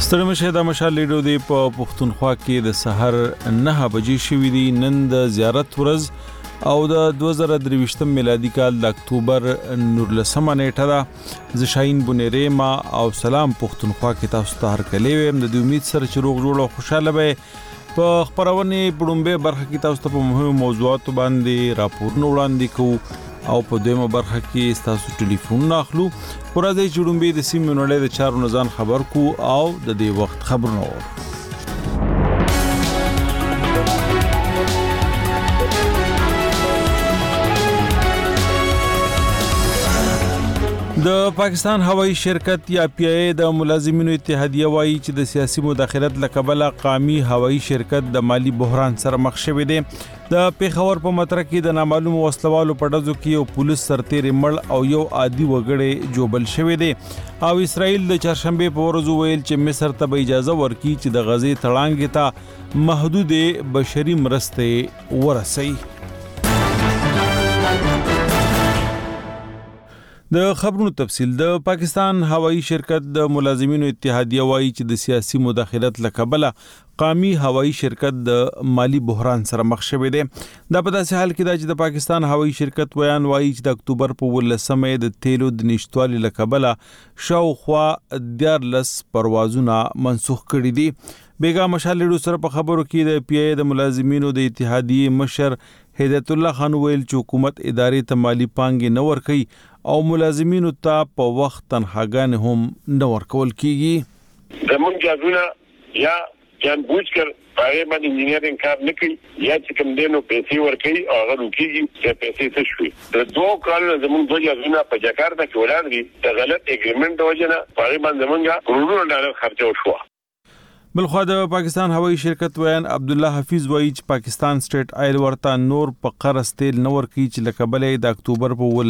ستړي مشه د مشال لیډو دی په پښتونخوا کې د سحر 9 بجې شوې دي. نن د زیارت ورځ او د 2023 میلادي کال د اکتوبر 19 نیټه ده. ز شاهین بنيري ما او سلام پښتونخوا کې تاسو ته هر کله ويم د امید سره چې روغ جوړ او خوشاله به په خبرونه پړومبه برخه کې تاسو ته په مهمو موضوعات باندې راپورونه وړاندې کوو او په دویمه برخه کې تاسو ټلیفون ناخلو. ورځې جوړومبه د سیمې نړۍ د چارو نزان خبر کو او د دې وخت خبرونه د پاکستان هوایی شرکت یا پی ای د ملازمینو اتحادیه وایي چې د سیاسي مداخلت لکبله قومي هوایی شرکت د مالی بحران سره مخ شوی دی. د پیښور په متره کې د نامعلوم وسلوالو په ډزو کې یو پولیس سرتیر مړ او یو عادي وګړی جوبل شوی دی او اسرائیل د چهارشنبه په ورځ ویل چې مصر ته اجازه ورکړي چې د غزې تړانګ ته محدود بشري مرستې ورسوي. د خبرونو تفصیل. د پاکستان هوایی شرکت د ملازمینو اتحادیه وایي چې د سیاسي مداخلت لکبله قومي هوایی شرکت د مالی بحران سره مخ شوی دی. دا په داسې حال کې چې د پاکستان هوایی شرکت وایي چې د اکتوبر په 18 د تیلو د نشټوالي لکبله شاوخوا 14 پروازونه منسوخ کړي دي. بیګا مشال لیډو سره په خبرو کې د پی ای د ملازمینو د اتحادیه مشر هدایت الله خان ویل چې حکومت ادارې ته مالی پانګې نه ورکوي او ملازمینو ته په وخت تنخواګان هم نه ورکول کیږي. زمون جازونه یا جان بوج کر پاره باندې انجینرینګ کار نه کوي یا چې کوم دینو پیسې ورکوي او هغه روکيږي چې پیسې څه شوي. د دوه کالو زمون دوه جازونه په جاکارتا کې ولاندې د غلط اګریمنت وجنه پاره باندې زمونږه کروڑونو ډالر خرچ وشو. بلخو د پاکستان هوایی شرکت ویان عبد الله حفیظ وایي چې پاکستان سټیټ آیل ورته نور په قرض تیل نه ورکړي چې لکبلې د اکتوبر په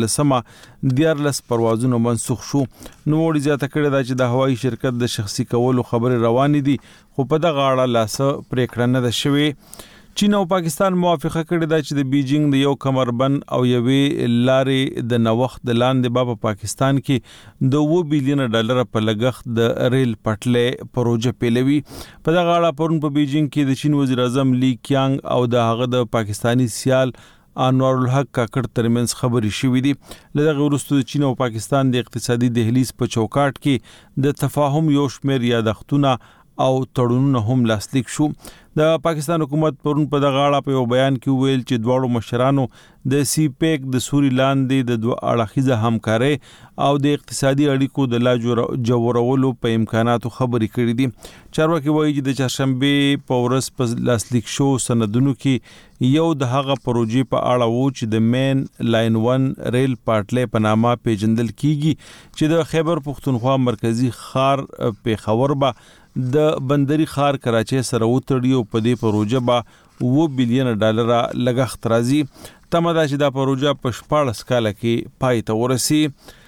18 14 پروازونه منسوخ شو. نو وړي زیاته کړی دا چې د هوایی شرکت د شخصي کولو خبرې روانې دي خو په دغه اړه لاسه پریکړه نه ده شوې. چین او پاکستان موافقه کړې ده چې د بیجینګ د یو کمربند او یوې لارې د نوښت د لاندې په پاکستان کې د $2 بلین په لګښت د ریل پټلۍ پروژه پیلوي. په دغه اړه پرون په بیجینګ کې د چین وزیر اعظم لی کیانګ او د هغه د پاکستانی سیال انوار الحق کاکړ ترمنځ خبرې شوې دي. لږ وروسته د چین او پاکستان د اقتصادي دهلیز په چوکاټ کې د تفاهم یو شمېر یادښتونه او تړونونه هم لاسلیک شو. د پاکستان حکومت پرون په دغه اړه په یو بیان کې ویل چې دواړو مشرانو د سی پیک د سوري لاندې د دوه اړخیزه همکاري او د اقتصادي اړیکو د لا جوړولو په امکاناتو خبرې کړې دي. چارواکي وایي چې د چهارشنبه په ورځ په لاسلیک شو سندونو کې یو د هغه پروژې په اړه وو چې د مین لاین 1 ریل پټلۍ په نامه پیژندل کیږي چې د خیبر پښتونخوا مرکزی ښار پیښور به د بندري ښار کراچۍ سره وتړي او په دې پروژه به $2 بلین لګښت راځي. تمه ده چې دا پروژه په 14 کال کې پای ته ورسي.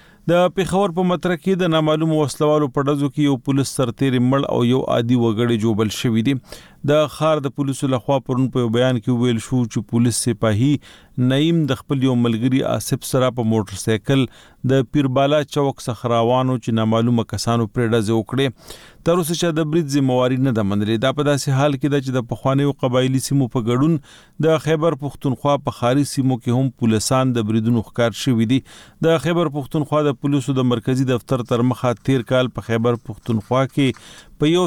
د پیښور په متره کې د نامعلوم وسلوالو په ډزو کې یو پولیس سرتیر مړ او یو عادي وګړی جوبل شوی دی. د ښار د پولیسو لخوا پرون په بیان کې ویل شو چې پولیس سپاهي نعیم د خپل یو ملګری آصف سره په موټر سایکل د پیربالا چوک څخه روانو چې نامعلومه کسانو پر ډزې وکړې. تر اوسه چې د برید ذمہواری نه ده منلې. دا په داسې حال کې ده چې د پخوانیو قبایلی سیمو په ګډون د خیبر پښتونخوا په خاري سیمو کې هم پولیسان د بریدونو ښکار شوي دي. د خیبر پښتونخوا د پولیسو د مرکزی دفتر تر مخه 13 کال په خیبر پښتونخوا کې په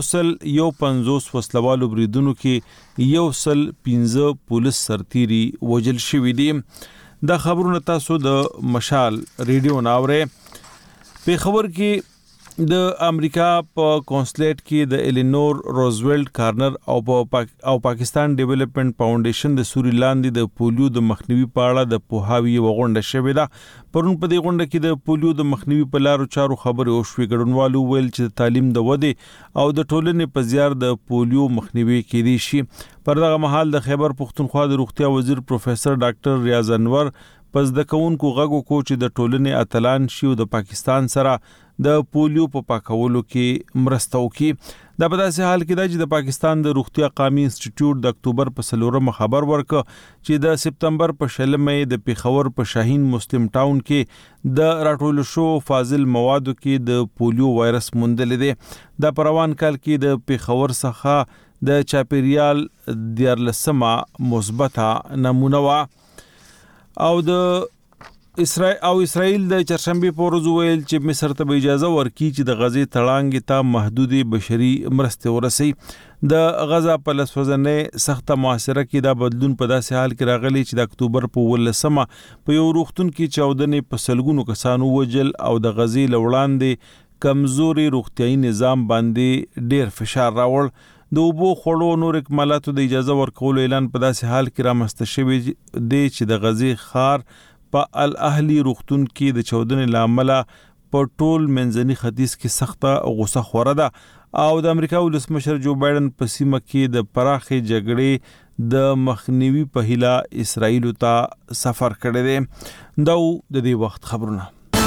150 وسلوالو بریدونو کې 115 پولیس سرتیري وجل شوي دي. دا خبرونه تاسو د مشال ریډیو ناوړه. په خبر کې د امریکا په کونسلیټ کې د الینور روزویلټ کارنر او پاکستان ډیولپمنٹ فاونډیشن د سوري لاندې د پولیو د مخنیوي په اړه د پوهاوی وغونډه شوې ده. پرون په دې غونډه کې د پولیو د مخنیوي په لارو چارو خبرې وشوې. ګډونوالو ویل چې تعلیم د ودې او د ټولنې په زیار د پولیو مخنیوي کېدی شي. پر دغه مهال د خیبر پختونخوا د روغتیا وزیر پروفیسر ډاکټر ریاض انور پس د کونکو غږو کو چې د ټولنې اتلان شي او د پاکستان سره د پولیو په پاکولو کې مرسته وکړي. دا په داسې حال کې دی چې د پاکستان د روغتیا قومي انسټیټیوټ د اکتوبر په 4 خبر ورکړ چې د سپتمبر په 20 د پیښور په شاهین مسلم ټاون کې د راټول شو فاضل موادو کې د پولیو وایرس موندل دي. د پروان کال کې د پیښور څخه د چاپیریال 14 مثبته نمونه وا او د اسرائیل د چهارشنبه په ورځ ویل چې مصر ته اجازه ورکړي چې د غزې تړانګ ته محدودي بشري مرستې ورسي. د غزا په لسوځنې سخته محاصره کې دا بدلون په داسې حال کې راغلی چې د اکتوبر په 18 په یو روغتون کې چاودنې په سلګونو کسانو وجل او د غزې لوړاندې کمزوري روغتيایي نظام باندې ډېر فشار راوړ. د اوبو خوړو نور اکمالاتو د اجازه ورکولو اعلان په داسې حال کې رامنځته شوی دی چې د غزې ښار په الاهلی روغتون کې د چاودنې لامل په ټول منځني ختیځ کې سخته غوسه خوره ده او د امریکا ولسمشر جو بایدن په سیمه کې د پراخې جګړې د مخنیوي په هیله اسرائیل ته سفر کړی دی. دا د دې وخت خبرونه.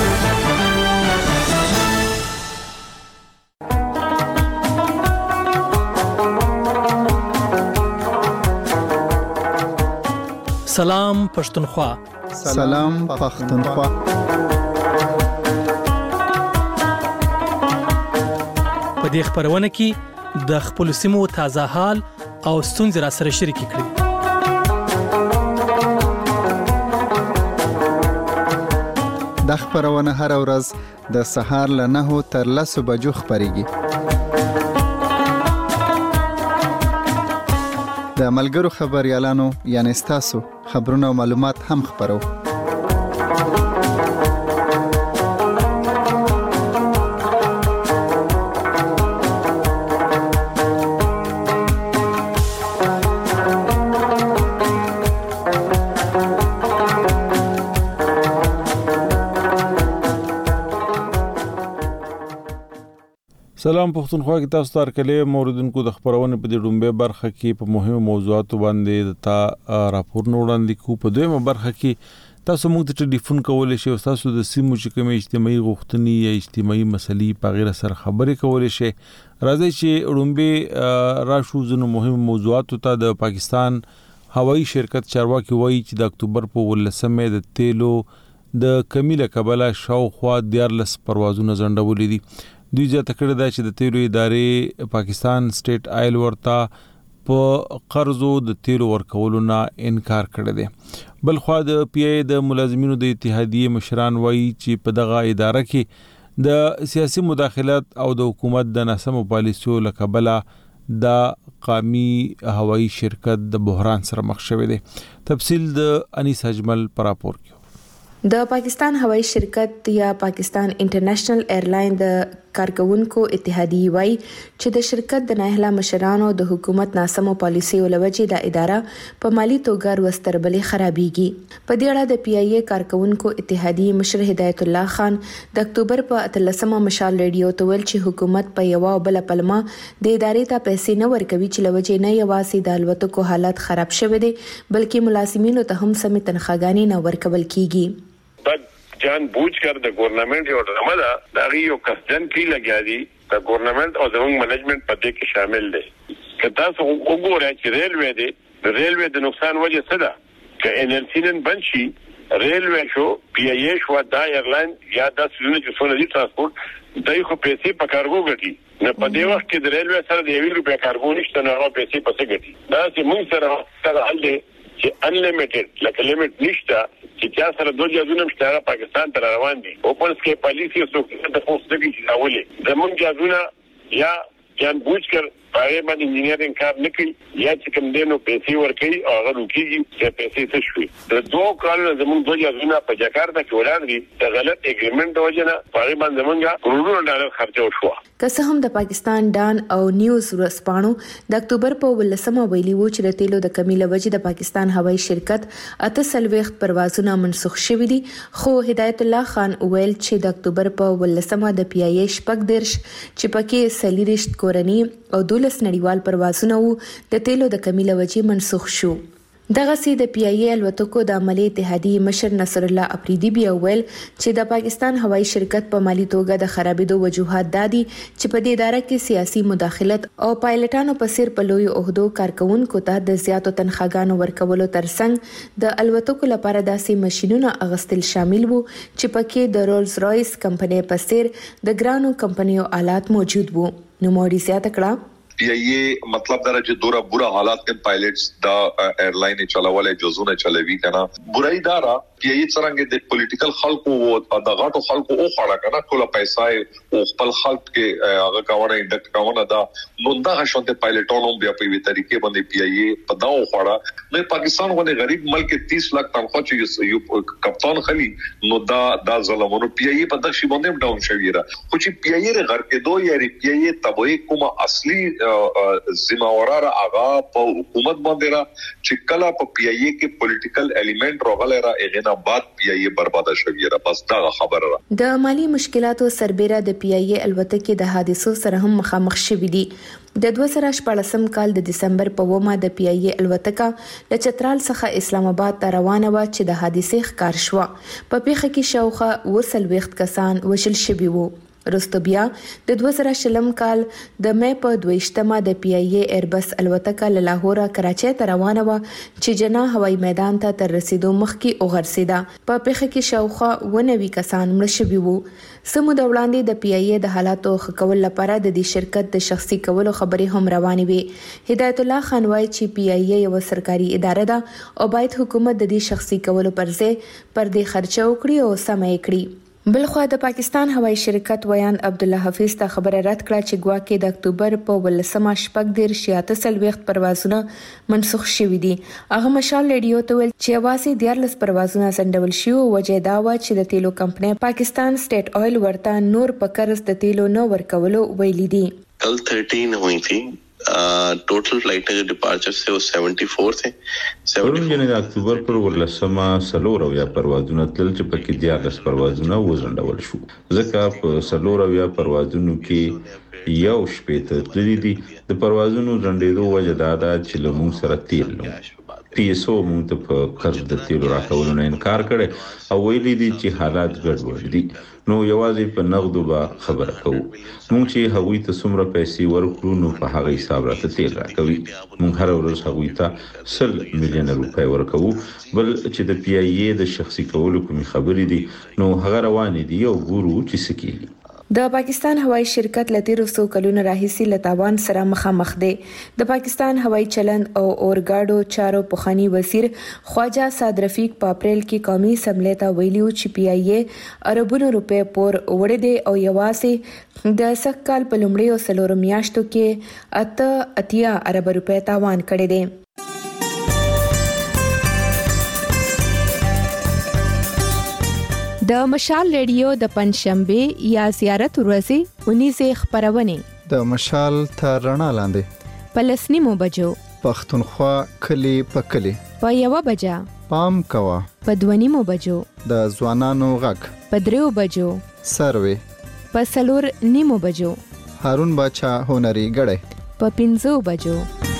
سلام پښتونخوا. سلام پښتونخوا. په دې خبرونه کې د خپل سیمو تازه حال او ستونزې را سره شریک کړئ. د خبرونه هر ورځ د سهار له 9 تر 10 بجو خبريږي. د ملګرو خبريالانو یعنی تاسو خبرونه او معلومات هم خبرو. سلام پښتونخوا کې تاسو ته کله موردونکو د خبرونه په دې ډومبه برخه کې په مهمو موضوعاتو باندې د راپور وړاندې کو. په دویمه برخه کې تاسو موږ ته ټلیفون کولای شئ او تاسو د سیمو چې کومه اجتماعي غوښتنې یا اجتماعي مسلې په غیر سره خبرې کولای شئ. راځي چې ډومبه راشو زنو مهمو موضوعاتو ته. د پاکستان هوایی شرکت چارواکي وایي چې د اکتوبر په 18 د تیلو د کمی له کبله شاوخوا 14 پروازونه ځنډولې دي. دوی ځکه کړی دا چې د تیلو ادارې پاکستان سټیټ آیل ورته په قرضو د تیلو ورکولو نه انکار کړی دی. بل خو د پی ای د ملازمینو د اتحادیې مشران وایي چې په دغه اداره کې د سیاسي مداخلت او د حکومت د ناسمو پالیسیو له کبله د قومي هوایی شرکت د بحران سره مخ شوی دی. تفصیل د انیس اجمل پر راپور کې. د پاکستان هوایی شرکت یا پاکستان انټرنیشنل ایرلاین د کارکونکو اتحادیې وایي چې د شرکت د نااهله مشرانو د حکومت ناسمو پالیسیو لوجې د اداره په مالی توګه وستربلې خرابېږي. په دې اړه د پی ای ای کارکونکو اتحادیې مشر هدایت الله خان د اکتوبر په 13 مشال ریډیو ته ویل چې حکومت په یو او بل پلمه د ادارې ته پیسې نه ورکوي چې لوجې نه یوازې د الوتکو حالت خراب شوی دی بلکې ملازمینو ته هم سمې تنخواګانې نه ورکول کیږي. جان بوجھ کر د گورنمنٹ یو ډرامه ده دا یو قصدن کی لګیا دي د گورنمنٹ او زموږ منیجمنت په دې کې شامل دي. کله تاسو وګورئ چې ریلوی د نقصان وجه څه ده ک ان ال سی نن بنشي ریلوی شو پی ای ای شو دا ایرلاین یا د سونه چې څونه دي ترانسپورت دای خو پیسې په کارګو ګټي نه په دې وخت کې د ریلوی سره د 1 روپیا کارګو نشته نه پیسې پسې ګټي. دا چې موږ سره حل دي چې انلیمیټډ لکه لیمټ نشته چې چا سره دوه جازونه مشترک پاکستان ته روان دي او په سکه پالیسي سو د پوسټ کې چې راولي زمونږ جازونه یا جان بوجھ کر پاره باندې انجینرینګ کار نه کوي یا چې کوم دینو پیسې ورکړي او هغه لوکيږي چې پیسې څه شوي. د دوه کالو زمونږ دوه جازونه په جاکارتا کې ولاندې د غلط اګریمنت وجنه پاره باندې زمونږه کروڑونو ډالر خرچ وشو. که څه هم د پاکستان ډان او نیوز ورسپانو د اکتوبر په 18 ویلي وو چې د تیلو د کمی له وجې د پاکستان هوایی شرکت 48 پروازونه منسوخ شوي دي خو هدایت الله خان ویل چې د اکتوبر په 18 د پی ای ای شپږ درش چې پکې 40 کورنی او 12 نړیوال پروازونه د تیلو د کمی له وجې منسوخ شو. دغه سي د پی ای الوتکو د عملی اتحادیې مشر نصر الله افریدي بیا ویل چې د پاکستان هوایي شرکت په مالی توګه د خرابېدو وجوهات دادي چې په دې اداره کې سیاسي مداخلت او پایلټانو په سیر په لوی عہدو کارکونکو ته د زیاتو تنخواګانو ورکولو ترڅنګ د الوتکو لپاره داسې ماشينونه اغستل شامل وو چې پکې د رولز رایس کمپنۍ په سیر د ګرانو کمپنیو آلات موجود وو. نو موري زیاته کړه پی ای مطلب دا چې دوره بورا حالات کې پایلټس دا ایرلاین چلاولې جزونه چلوي کنه برای دارا پی ای څنګه د پولیټیکل خلکو او د غاټو خلکو او خړه کنه ټول پیسې او خپل خلک کې هغه کاونه انډکټ کاونه دا نو دا شونته پایلټونو بیا په وی طریقې باندې پی ای په داو خړه نو پاکستان غوډه غریب ملک 30 لک تنخواه چې یو کپتان خلی نو دا ظلمونو پی ای په دغه شی باندې ډاون شوی را خو چې پی ای غر کې دوه یا پی ای تبوي کومه اصلي ذمہوار آغا په حکومت باندې را چې کله په پی ای کې پولیټیکل الیمنٹ راغلی را اغینا بعد پی ای برباده شوی را بس دا خبره را. د مالی مشکلاتو سربېره د پی ای الوتکې د حادثو سره هم مخامخ شوې دي. د 2014 کال د دسمبر په ومه د پی ای الوتکه د چترال څخه اسلام آباد ته روانه و چې د حادثې ښکار شو. په پیښه کې شاوخوا 20 کسان وژل شوي وو. وروسته بیا د 2020 کال د مې په 22مه د پی ای ایربس الوتکه له لاهور کراچۍ ته روانه و چې جناح هوایي میدان ته تر رسیدو مخکې وغورځیده. په پیښه کې شاوخوا 90 کسان مړه شوي وو. سمو د وړاندې د پی ای د حالاتو ښه کول لپاره د دې شرکت د شخصي کولو خبرې هم روانې وي. هدایت الله خان وایي چې پی ای یو سرکاري اداره ده او باید حکومت د دې شخصي کولو پر ځای پر دې خرچه وکړي او سمه یې کړي. بلخوا د پاکستان هوایي شرکت ویان عبدالله حفیظ ته خبره رد کړه چې ګواکې د اکتوبر په 18 پروازونه منسوخ شوي دي. هغه مشال ریډیو ته ویل چې یوازې 14 پروازونه ځنډول شوي او وجه دا و چې د تیلو کمپنۍ پاکستان سټیټ آیل ورته نور په قرض د تیلو نه ورکولو ویلي دي. कल 13 हुई थी टोटल फ्लाइट के डिपार्चर से वो 74 थे. پرون د اکتوبر پر 18 سلور یا پروازونه تل چې پکې 14 پروازونه وزندول شو. ځکه په سلور یا پروازونو کې یو شپې ته تللی دي. د پروازونو ځنډېدو وجه دا ده چې له موږ سره تیل نو پی اس او موږ ته په قرض د تیلو راکولو نه انکار کړي او ویلي دي چې حالات ګډوډ دي. نو یوازې په نغدو به خبره کوو. موږ چې هغوی ته څومره پیسې ورکړو نو په هغه حساب راته تیل راکوي. موږ هر ورځ هغوی ته 100 میلیون روپۍ ورکوو. بل چې د پی ای د شخصي کولو کومې خبرې دي نو هغه روانې دي او ګورو چې څه کیږي. د پاکستان هوایي شرکت له تیرو څو کلونو راهیسې له تاوان سره مخامخ دی. د پاکستان هوایي چلند او اورګاډو چارو پخوانی وزیر خواجه سعد رفیق په اپریل کې قومي اسمبلی ته ویلي چې پی ای اربونو روپے پور وړي دي او یوازې د سږ کال په لومړیو څلورو میاشتو کې 80 ارب روپے تاوان کړی دی. د مشال ریډیو د پنځشنبه یا زیارت ورځې 19 خبرونه د مشال تر رڼا لاندې په 10 بجو پښتونخوا کلی په کلی په 1 بجه پام کوا په 2 بجو د ځوانانو غږ په 3 بجو سروي په 4 بجو هارون باچا هنري غړې په 5 بجو.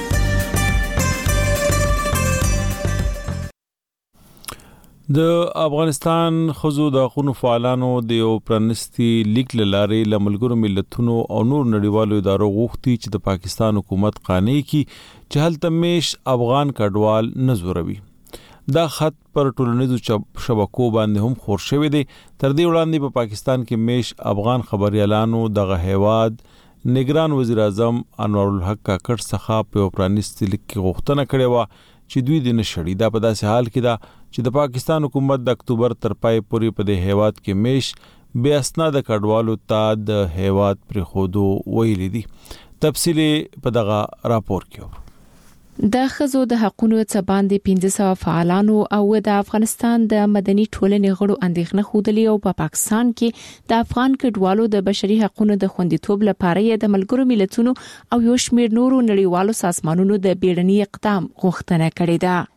د افغانستان خزو د حقوقو فعالانو د یو پرانستی لیک لارې ل ملګرو ملتونو او نور نړیوالو ادارو غوښتي چې د پاکستان حکومت قانې کی چې هلته میش افغان کډوال نزوروي. دا خط پر ټولنیزو شبکو باندې هم خور شوی دی. تر دې وړاندې په پاکستان کې میش افغان خبريالانو دغه هیواد نگران وزیر اعظم انور الحق کاکړ څخه په پرانستی لیک کې غوښتنه کړې و چې دوی د نشړي. دا په داسې حال کې دا چې د پاکستان حکومت د اکتوبر تر پای پورې په دې هیواد کې میش بے اسناد کډوالو ته د هیواد پر خودو ویلي دي. تفصیل په دغه راپور کې د خزو د حقوقو څخه 1500 فعالانو او د افغانستان د مدني ټولنې غړو اندېښنه خوده او په پاکستان کې د افغان کډوالو د بشري حقوقو د خوندیتوب لپاره د ملګرو ملتونو او یو شمېر نورو نړیوالو سازمانونو د بیړني اقدام غوښتنه کړې ده.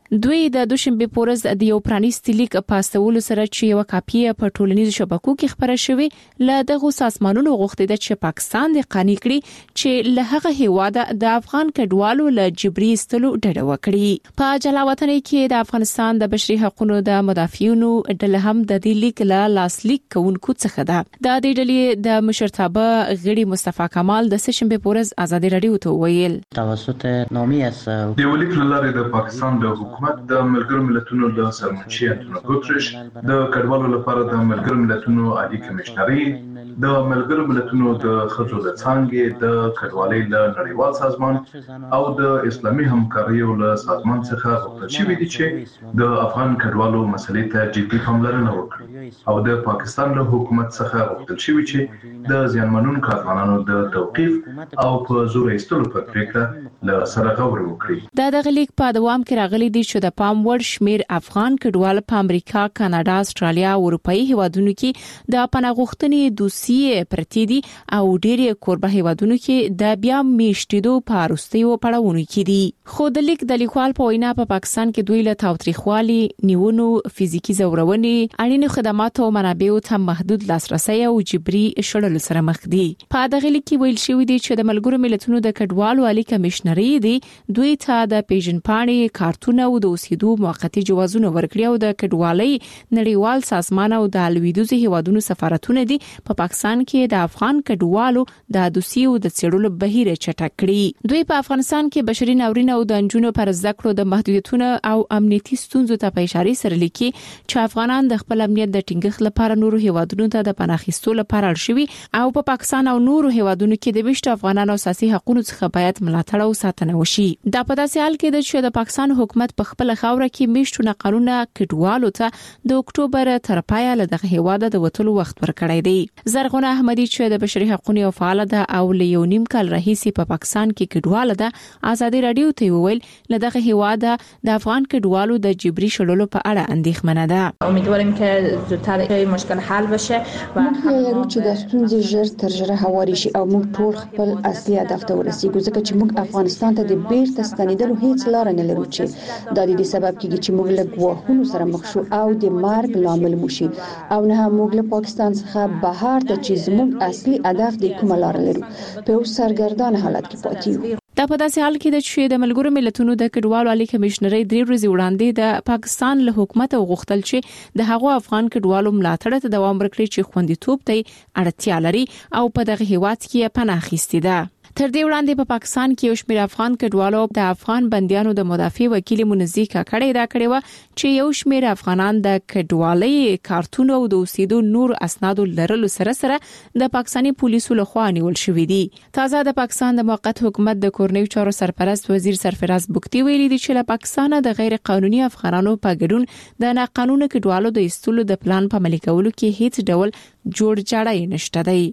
دوی د دوشنبه پورز د یو پرانیستي لیک پاستولو سره چې یو کاپی په ټولنیزو شبکو کې خبره شوې ل دغه سازمانونو غوښتي چې پاکستان د قانوني کړي چې له هغه هیواده د افغان کډوالو له جبري استلو ډډه وکړي. په جلاوطن کې د افغانستان د بشري حقوقو د مدافعینو ډله هم د دې لیک له لاسلیک کوونکو څخه ده. د دې ډلې د مشرتابه غړي مصطفی کمال د سشنبه پورز ازادي رادیو ته ویل توسط نامي از د ولیک لاره د پاکستان د حکومت د ملګرو ملتونو د سرمنشي انټونیو ګوتریش د کډوالو لپاره د ملګرو ملتونو عالی کمشنري د ملګرو ملتونو د خځو د څانګې د کډوالۍ له نړیوال سازمان او د اسلامي همکاریو له سازمان څخه غوښتل شوی دی چې د افغان کډوالو مسلې ته جدي پاملرنه وکړي او د پاکستان له حکومت څخه غوښتل شوی چې د زیانمنونکو افغانانو د توقيف او په زور ایستلو په پریکړه له سره غور وکړي. دا د غلیک په دوام کې راغلي دي چې د پام وړ شمیر افغان کډوال په امریکا، کاناډا، استرالیا او اروپאי هیوادونو کې د پناه غوښتنې دوسیې پرتی دي او ډېری کوربه هیوادونو کې د بیا میشتېدو په وروستیو پړاوونو کې دي. خو د لیک د لیکوال په وینا په پاکستان کې دوی له تاوتریخوالي، نیونو، فزیکی زورونې، اړینو خدماتو او منابعو ته محدود لاسرسي او جبري شړلو سره مخ دي. په دغه لیک کې ویل شوی دی چې د ملګرو ملتونو د کډوالو عالی کمشنري دی دوی ته د پیژنپاڼې کارتونه او د اوسېدو موقتی جوازونه ورکړي او د کډوالۍ نړیوال سازمان او د لویدیځو هیوادونو سفارتونه دي په پاکستان کې د افغان کډوالو د دوسیو د څېړلو بهیر چټک کړي. دوی په افغانستان کې بشري ناورین او د انجونو پر زده کړو د محدودیتونو او امنیتي ستونزو ته په اشاره سره لیکي چې افغانان د خپل امنیت د ټینګښت لپاره نورو هیوادونو ته د پناه اخیستو لپاره اړ شوي او په پاکستان او نورو هیوادونو کې د وشت افغانانو اساسي حقوقو څخه باید ملاتړ او ساتنه وشي. دا په داسې حال کې چې د پاکستان حکومت په خپل خاوره کې میشتونه قانون کډوالو ته د اکتوبر تر پایه له دغه هیواده د وټلو وخت ورکړی دی. زرغونه احمدی چې د بشري حقوقو او فعال ده او له یو نیم کال راهیسې په پاکستان کې کډوال ده آزادي رادیو ته ویل له دغه هیواده د افغان کډوالو د جبري شړلو په اړه اندېښمنه ده. امیدواریم که زودتر مشکل حل بشه و موږ چې د ستونزې ژر تر ژره هواري شي او موږ ټول خپل اصلي هدف ته ورسیږو ځکه چې موږ افغانستان ته د بیرته ستنېدلو هیڅ لار نه لرو چې دا د دې سبب کیږي چې موږ له ګواښونو سره مخ شو او د مرګ لامل موشي او نه هم موږ له پاکستان څخه بهر ته چې زموږ اصلي هدف د کومه لار لرو په یو سرګردان حالت کې پاتې یو. دا په داسې حال کې چې د ملګرو ملتونو د کډوالو عالی کمشنري 3 ورځې وړاندې د پاکستان له حکومت غوښتل چې د هغو افغان کډوالو ملاتړ ته دوام ورکړي چې خوندیتوب ته اړتیا لري او په دغه هیواد کې پناه اخیستي ده. تر دې وړاندې په پاکستان کې یو شمېر افغان کډوالو د افغان بنديانو د مدافع وکیل منزي کاکړې دا کړې و چې یو شمېر افغانان د کډوالۍ کارتونو او د اوسېدو نور اسنادو لرلو سره سره د پاکستاني پولیسو لخوا نیول شوې دي. تازه د پاکستان د موقت حکومت د کورنیو چارو سرپرست وزیر سرفراز بوکتی ویلي دي چې له پاکستان د غیر قانوني افغانانو په ګډون د ناقانونه کډوالو د ایستلو د پلان په عملي کولو کې هیڅ ډول جوړ جاړی نشته دی.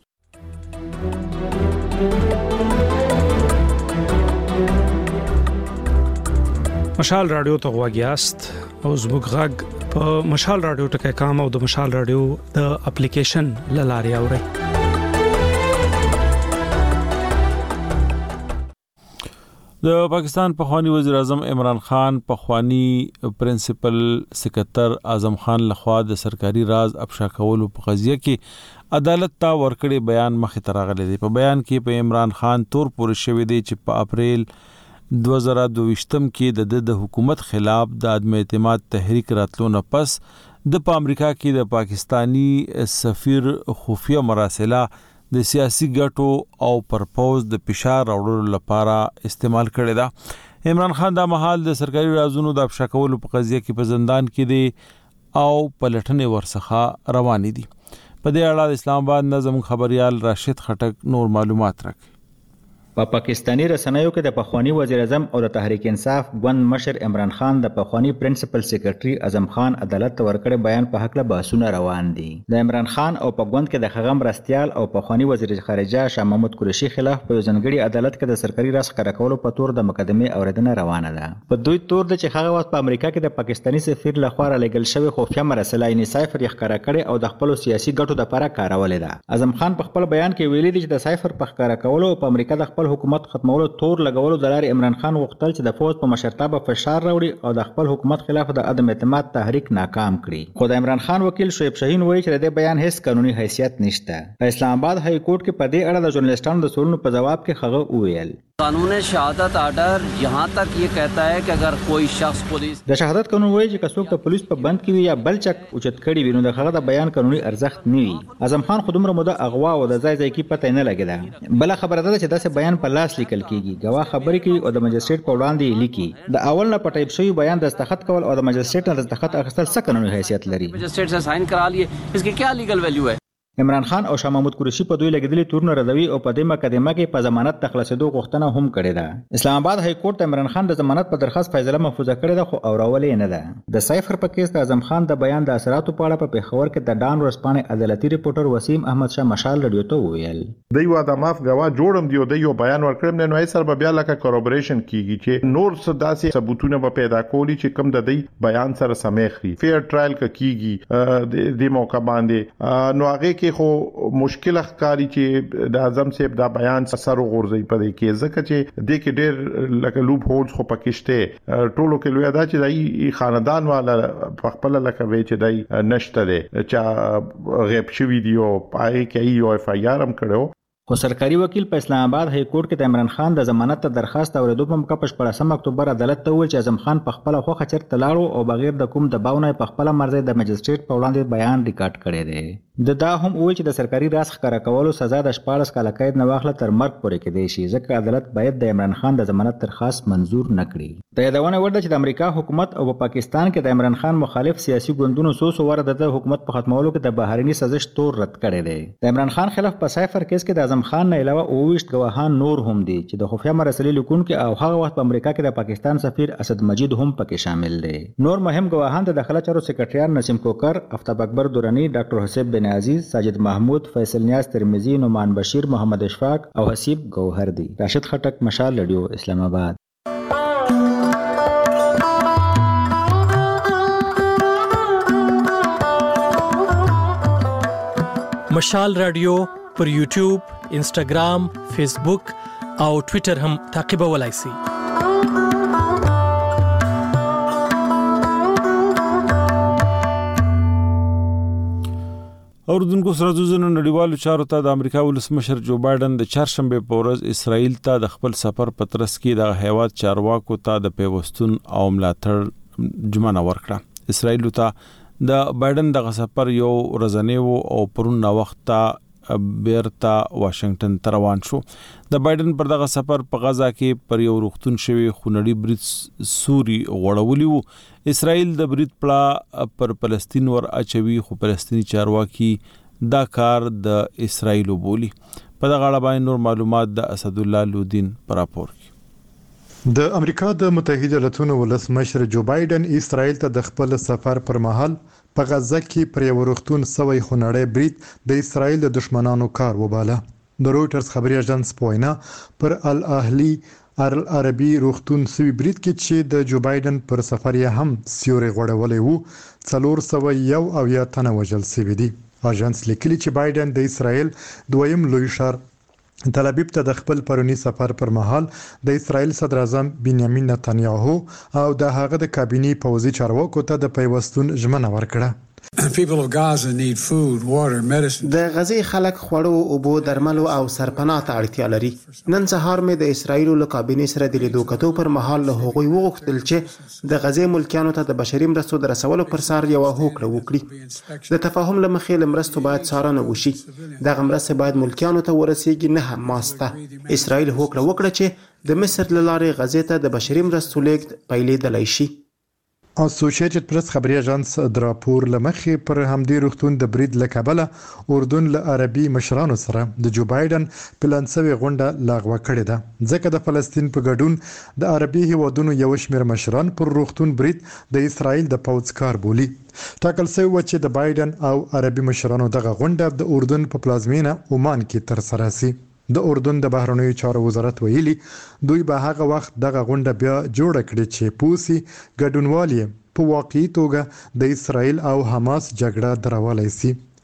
مشال رادیو ته غواګیاست او زموږ غږ په مشال رادیو ټکي کام او د مشال رادیو د اپلیکیشن لاري اوري. د پاکستان پخوانی وزیر اعظم عمران خان پخوانی پرنسپل سکرټر اعظم خان لخوا د سرکاري راز افشا کولو په قضیه کې عدالت ته ورکړی بیان مخې ته راغلی دی. په بیان کې په عمران خان تور پورې شوی دی چې په اپریل 2022 کې د حکومت خلاف د عدم اعتماد تحریک راتلو نه پس د امریکا کې د پاکستانی سفیر خفیه مراسله د سیاسي ګټو او پرپوز د فشار راوړلو لپاره استعمال کړی دا. عمران خان د مهال د سرکاري رازونو د افشا کولو په قضیه کې په زندان کې دی او پلټنې ورڅخه روانې دي. په دې اړه د اسلام آباد نظم خبريال راشد خټک نور معلومات راکړي. په پاکستانی رسنیو کې د پخوانی وزیر اعظم او د تحریک انصاف ګوند مشر عمران خان د پخوانی پرنسپل سکرټري اعظم خان عدالت ته ورکړی بیان په حق له بحثونه روان دي. د عمران خان او په ګوند کې د خغم راستيال او پخوانی وزیر خارجه شاه محمود قریشي خلاف په ځنګړي عدالت کې د سرکاري راز ښکارا کولو په تور د مقدمه اوریدنه روانه ده. په دوی تور د چې هغه وخت په امریکا کې د پاکستانی سفیر لخوا لګل شوی خفیه مراسله یې سایفر ښکارا کړي او د خپل سیاسي ګټو لپاره کارولې ده. اعظم خان په خپل بیان کې ویلي دی چې د سایفر په ښکارا کولو په امریکا د خپل خپل حکومت ختمولو تور لګولو د لارې عمران خان غوښتل چې د فوج په مشرتابه فشار راوړي او د خپل حکومت خلاف د عدم اعتماد تحریک ناکام کړي. خو د عمران خان وکیل شعیب شاهین وایي چې د بیان هیڅ قانوني حیثیت نشته. اسلام آباد های کورټ کې په دې اړه د ژورنالیستانو د سوالونو په جواب کې هغه وویل قانون شهادت آرڈر یہاں تک یہ کہتا ہے کہ اگر کوئی شخص پولیس د شهادت قانون وایي چې څوک د پولیس په بند کې وي یا بل چک اوچت کړي وي نو د هغه د بیان قانوني ارزښت نه وي. اعظم خان خو دومره موده اغوا او د ځای کې پته نه لګیده. بل خبره ده چې داسې بیان په لاس لیکل کیږي، گواه خبرې کوي او د مجستریټ په وړاندې لیکي. د اول نه په ټایپ شوی بیان دستخط کول او د مجستریټ نه دستخط اخیستل څه قانوني حیثیت لري؟ مجستریٹ سے سائن کرا لیے، اس کی کیا لیگل ویلیو ہے؟ عمران خان او شاه محمود قریشي په دوی لګیدلي تورونه ردوي او په دې مقدمه کې په ضمانت تخلصېدو غوښتنه هم کړې ده. اسلام آباد های کورټ عمران خان د ضمانت په درخواست فیصله محفوظه کړې ده خو اورولې نه ده. د سایفر په کیس د اعظم خان د بیان د اثراتو په اړه په پیښور کې د ډان ورځپاڼې عدالتي ریپورټر وسیم احمد شاه مشال رادیو ته وویل د یو د ماف غوا جوړم دی او د یو بیان ورکړم نه نوې سره بیا لکه کورابریشن کیږي چې نور څه داسې ثبوتونه به پیدا کولی چې کم د دې بیان سره سمېخري فیر ټرایل کیږي د موقع باندې نو هغه کې خو مشکل ښکاری چې د اعظم صاحب دا بیان سره غورځي په دې کې ځکه چې د کې ډېر لکه لوپ هولز خو پکشته ټولو کې لوی ادا چې دای خاندان والا خپل لکه وی چې دای نشته ده چې غیب شوی دی او پای کې یو اف آی آر هم کړو. خو سرکاري وکیل په اسلام آباد های کورټ کې د عمران خان د ضمانت ته درخواست اوریدو په موقع په 14 اکتوبر عدالت ته وویل چې اعظم خان په خپل خوخه چرته لاړو او بغیر د کوم دباو نه په خپل مرزي د مجستریټ په وړاندې بیان ریکارډ کړی دی. دا هم وویل چې د سرکاري راز ښکارا کولو سزا د 14 کاله قید نه واخله تر مرګ پورې کېدای شي ځکه عدالت باید د عمران خان د ضمانت درخواست منزور نکړي. د یادونه ورده چې د امریکا حکومت او په پاکستان کې د عمران خان مخالف سیاسي ګوندونو سوسو ورده د حکومت په ختمولو کې د بهرني سازش تور رد کړی دی. د عمران خان خلاف په سایفر کیس کې د اعظم خان نه علاوه اوويشت گواهان نور هم دي چې د خفیه مراسلې لیکونکو او هغه وخت په امریکا کې د پاکستان سفیر اسد مجید هم پکې شامل دي. نور مهم گواهان د داخله چارو سکرټریار نسیم کوکر، آفتاب اکبر دورانی، ډاکټر حسین بن عزیز، ساجد محمود، فیصل نیاز ترمذی، نعمان بشیر، محمد اشفاق او حسیب گوهر دي. راشد خټک، مشال رادیو، اسلام آباد. مشال رادیو پر یوټیوب، انسټاګرام، فیسبوک او ټوئیټر هم تعقیبولای شئ. اوردونکو سره زونو نړیوالو چارو ته د امریکا ولسمشر جو بایدن د چهارشنبه په ورځ اسرائیل ته د خپل سفر په ترڅ کې د هیواد چارواکو ته د پیوستون او ملاتړ جمانه ورکړه. اسرائیل ته د بایدن د سفر یو ورځنی او پرون وخت بیرته واشنگټن ته روان شو. د بایدن پر دغه سفر په غزا کې پر یو روغتون شوی خونړی برید سوري غوړولی وو. اسرائیل د برید پلا پر فلسطین ور اچوي خو فلسطینی چارواکي دا کار د اسرائیل بولی. په دغه اړه باندې نور معلومات د اسد الله لودین پر راپور کې. د امریکا د متحده ایالاتونو ولسمشر جو بایدن اسرائیل ته د خپل سفر پر مهال په غزه کې پر یو روغتون سوی خونړی برید د اسرائیل د دشمنانو کار وباله. د رويټرز خبري اژانس پوینا پر الاهلی عربي روغتون سوی برید کې چې د جو بایدن پر سفر یې هم سیوري غوړولې وو 401 او یا تنه وژل شوی دي. اژانس لیکلي چې بایدن د اسرائیل دویم لوی شهر تل ابیب ته د خپل پرونی سفر پر مهال د اسرائیل صدر اعظم بنیامین نتنیاهو او د هغه د کابینې پوځي چارواکو ته د پیوستون ژمنه ورکړه. People of Gaza need food, water, medicine. د غزې خلک خوړو، اوبو، درملو او سرپناه ته اړتیا لري. نن سهار مې د اسرائیل له کابینې سره د لیدو کتو پر مهال له هغوی وغوښتل چې د غزې ملکیانو ته د بشري مرستو د رسولو پر سر یو هوکړه وکړي. د تفاهم له مخې له مرستو باید څارنه وشي. دغه مرستې باید ملکیانو ته ورسیږي، نه هم ماسته. اسرائیل هوکړه وکړه چې د مصر له لارې غزې ته د بشري مرستو لیږد پیلېدلی شي. اسوسییټډ پریس خبري اژانس د راپور لمخې پر همدې روغتون د برید له کبله اردن له عربي مشرانو سره د جو بایدن پلان شوی غونډه لغوه کړې ده ځکه د فلسطین په ګډون د عربي هیوادونو یو شمېر مشران پر روغتون برید د اسرائیل د پوځ کار بولی. ټاکل شوی و چې د بایدن او عربي مشرانو دغه غونډه د اردن په پلازمینه عمان کې ترسره شي. د اردن د بهرنیو چارو وزارت ویلي دوی به هغه وخت دغه غونډه بیا جوړه کړي چې پوسی ګډونوالي په واقعي توګه د اسرائیل او حماس جګړه دروالای شي.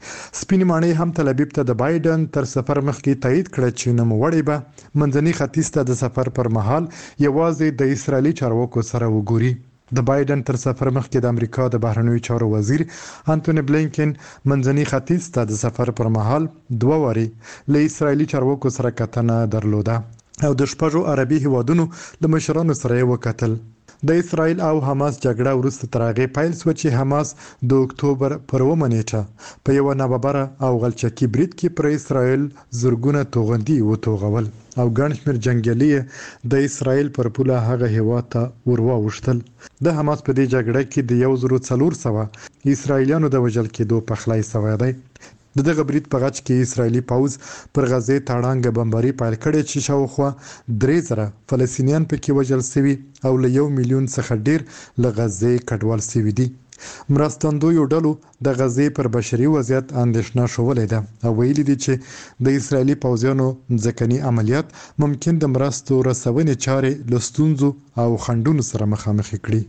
سپین ماڼۍ هم تل ابیب ته د بایدن تر سفر مخکې تایید کړ چې نوموړی به منځني ختیځ ته د سفر پر مهال یوازې د اسرایلی چارواکو سره وګوري. د بایدن تر سفر مخکې د امریکا د بهرنیو چارو وزیر انټونی بلینکن منځني ختیځ ته د سفر پر مهال 2 واري له اسرایلی چارواکو سره کتنه درلوده او د 6 عربي هیوادونو د مشرانو سره وکتل. د اسرایل او حماس جګړه وروسته تر هغه پیل شو چې حماس د اکتوبر پر 1 نیټه په یو ناببره او غلچکی برید کې پر اسرایل زرګونه توغندي وتوغول او ګڼ شمېر جنگیالي د اسرایل پر پوله هغه هیواد ته ورواوښتل. د حماس په دې جګړه کې د 1400 اسرایلیانو د وژل کېدو پخلی شوی دی. د دغه برید په غچ کې اسرایلی پوځ پر غزه تاړانګه بمباري پیل کړې چې شاوخوا 3000 فلسطینیان پکې وژل شوي او له 1 میلیون څخه ډیر له غزه کډوال شوي دي. مرستندویو ډلو د غزه پر بشري وضعیت اندېښنه شولې ده او ویلي دي چې د اسرایلی پوځیانو ځکهني عملیات ممکن د مرستو رسونې چارې له ستونزو او خنډونو سره مخامخ کړي.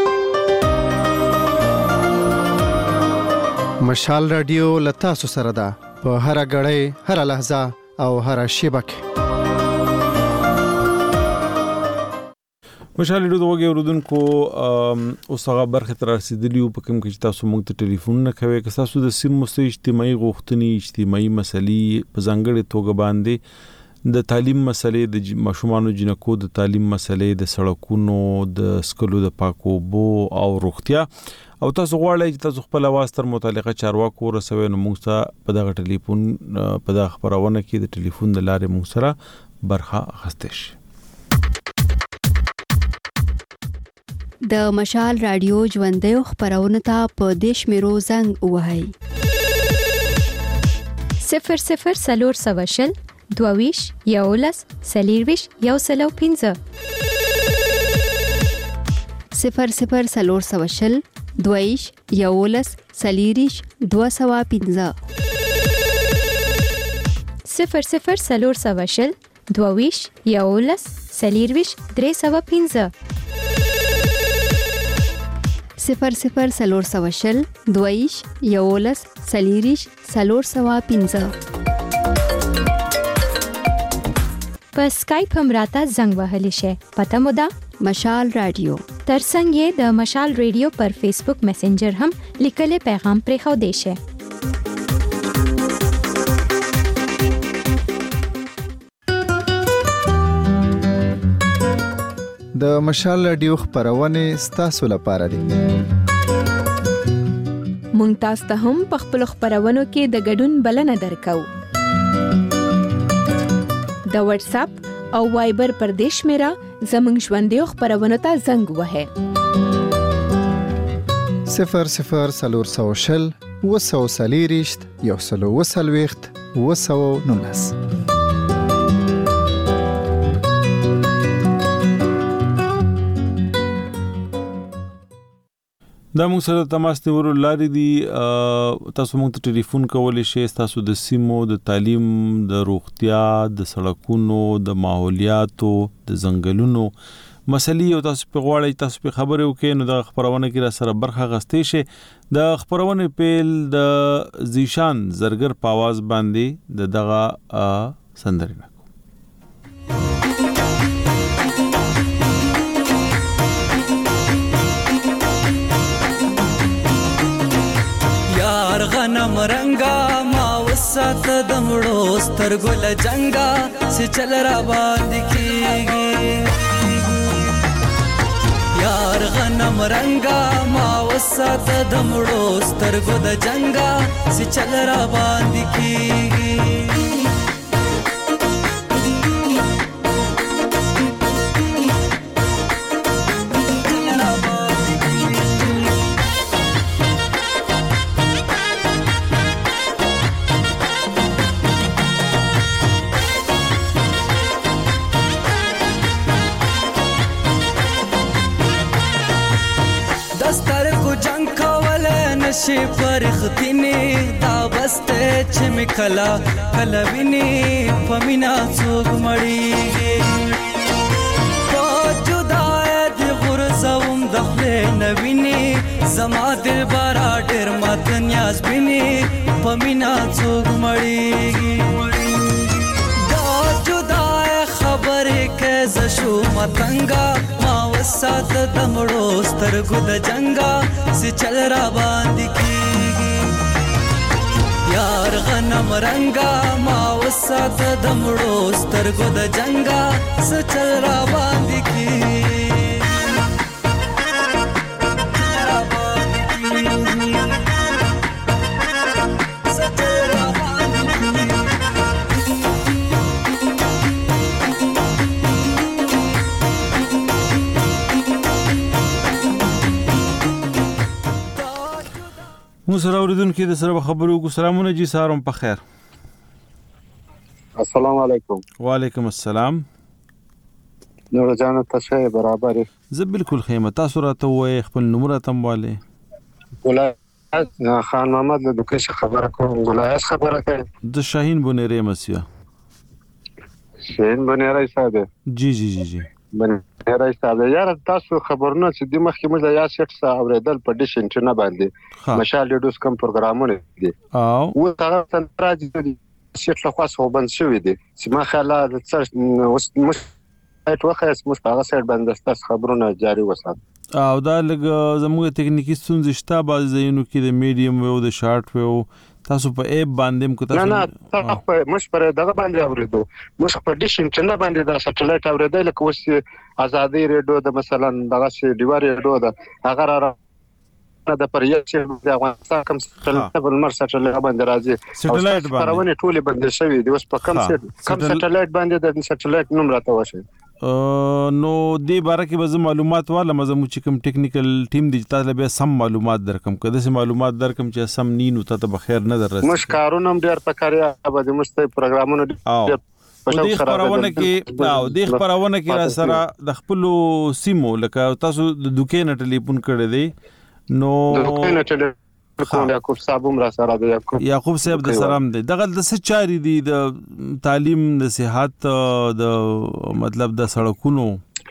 مشال رادیو لتا سره ده په هر غړې هر لحظه او هر شیبه کې. مشال رادیو دغه اوردونکو اوس هغه برخه تر رسیدلی په کوم کې تاسو موږ ته ټلیفون نه کوي که تاسو د سیمو اجتماعي غوښتنې اجتماعي مسلې په ځانګړي توګه باندې د تعلیم مسلې د ماشومانو جنکو د تعلیم مسلې د سړکونو د سکلو د پاکو بو او روغتیا او تاسو غواړئ چې تاسو خپل आवाज تر متعلقه چارواکو رسوي نو موږ ته په دغه ټلیفون په دغه خبرونه کې د ټلیفون د لارې موږ سره برخه اخیستل شي. د مشال رادیو ژوندۍ خبرونه ته په دیش میرو زنګ وهاي 00 سلور سواشل دوویش یولس سلیرویش یوسلو 15 00 سلور سواشل دویش یولس سلیریش 215 00 سلور سواشل دوویش یولس سلیرویش 315 00 سلور سواشل دویش یولس سلیریش 315 په سکایپ هم راته زنګ وهلی شي. پته مو ده مشال رادیو ترڅنګ یې د مشال رادیو پر فیسبوک میسنجر هم لیکلي پیغام پرې خو دی شي. د مشال رادیو خبرونه ستاسو لپاره دي. مونږ تاسو ته هم په خپل خبرونو کې د ګډون بلنه درکو. د واتس اپ او وایبر پر دیش میرا زمنګ ژوندۍ خبرونه ته زنګ وهه 00 سلور سواشل وسو سلیریشت یوسلو وسلويخت وسو نونس. دا موږ سره تماس نیولو لارې دي. تاسو موږ ته ټلیفون کولی شئ تاسو د سیمو د تعلیم د روغتیا د سړکونو د ماحولیاتو د ځنګلونو مسلې او تاسو په غواړئ تاسو په خبرې وکړئ نو د خبرونه کې را سره برخه غستې شي. د خبرونه پیل د زیشان زرګر په आवाज باندې د دغه سندرینه غنم رنگا ما وسات دمړو سترګل جنگا سي چل را باندې کیږي یار غنم رنگا ما وسات دمړو سترګو د جنگا سي چل را باندې کیږي نشي پرختینی دا بسته چې مکلا کلوینی پمینا څوک مړیږي په جدای دی غرزوم دخله نوینی زما دل بارا ډیر مات نیاز بینی پمینا څوک مړیږي دا جدای خبرې کې زشو متنګا ما وسات دمړو سترګو د جنگا سي چل را باندې کیږي یار غنم رنگا ما وسات دمړو سترګو د جنگا سي چل را باندې کیږي موږ سره اوریدونکو د سره خبرو کو سلامونه جی سارم په خیر السلام علیکم وعلیکم السلام نور جان تاسو برابر زه بالکل خیمه تاسو راته وای خپل نمبر تم والے ولایت خان محمد له دوکش خبره کوم ولایت خبره کوي د شاهین بونیری مسیا شاهین بونیری صاحب جی جی جی جی بونیری صاحب یار تاسو خبرونه چې د مخکې موږ یا سیټ سره اوریدل په ډیش انټرنیټ باندې مشال ډیډوس کم پروګرامونه دي او هغه څنګه راځي سیټ له خاصه وبند شوې دي چې ما خیال د څه مش ټوخه اس مستغه سیټ باندې تاسو خبرونه جاری وسات او دا لګ زموږ تکنیکی ستونزې شته بعض ځایونو کې د میډیم ویو د شارټ ویو تاسو په ایپ باندې کو تاسو نه تاسو په مش پر دغه باندې اوریدو مش په ډیش انټرنیټ باندې د سټلایټ اوریدل کوم چې ازادي ریډیو د مثلا دغه چې دیوار ریډیو د هغه را د پر یو چې د افغانستان کوم سټلایټ بل مر سټلایټ باندې راځي سټلایټ باندې پرونه ټولې باندې شوی دی اوس په کوم سټلایټ باندې د سټلایټ نوم راته وشه نو دې باره کې به معلومات واله مزمو چې کوم ټیکنیکل ټیم دی تاسو به سم معلومات درکم کده سم معلومات درکم چې سم نینو ته بخیر نه دررسي مش کارونه ډیر پکاریا به د مستي پروګرامونو د خبرونه کې را سره د خپل سیمو لکه تاسو د دوکې نه ټلیفون کړی دی نو دوکې نه ټلیفون یعقوب صاحب را سره د یعقوب صاحب د سلام دی دغه د سچاري دی د تعلیم د صحت د مطلب د سړکونو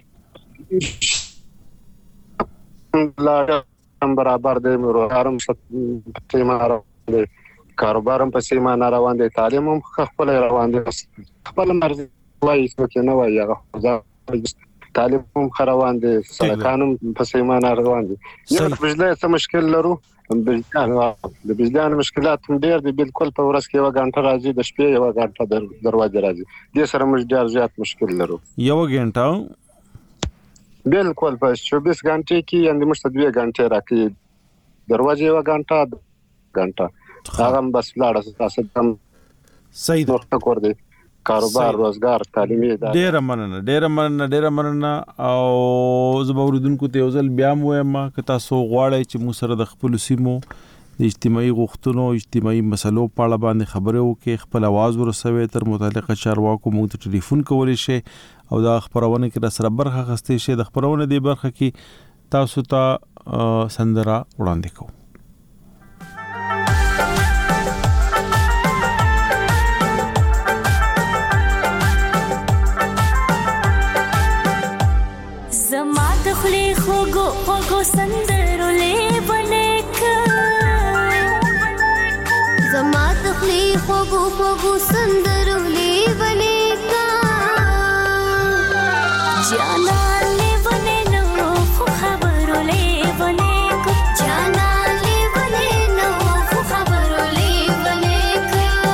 برابر دی روانم سیمه دی کاروبارم په سیمه روان دی تعلیم هم خپل روان دی خپل مرزي وایي چې نه وایي هغه تعلیم هم روان دي سړکانو په سیمه روان دي یو بجلی څه مشکل لرو د بجلیان مشکلات هم ډیر دي بالکل په ورځ کې یو غنټه راځي د شپې یو غنټه دروازه راځي د سره موږ ډیر زیات مشکل لرو یو غنټه بالکل په 24 غنټه کې اند موږ 2 غنټه راکې دروازه یو غنټه هغه بس لاړه تاسو تم صحیح نقطه کور دی کاروبار روزګار تعلیمي ادارې ډېر مننه او زبوردونکو ته یوزل بیا مو که تاسو غواړئ چې مو سره د خپل سیمو د اجتماعي غوښتنو اجتماعي مسلو په اړه باندې خبرې وکړي خپل आवाज ورسوي تر متعلقه چارواکو مو ته ټلیفون کولی شي او دا خبرونه کې را سره برخه غستې شي د خبرونه دی برخه کې تاسو ته سندره وړاندې کوم خوږو سندرو لیبلیک زما دخلی خوږو سندرو لیبلیک جانا لیبلی نو خو خبرو لیبلیک جانا لیبلی نو خو خبرو لیبلیک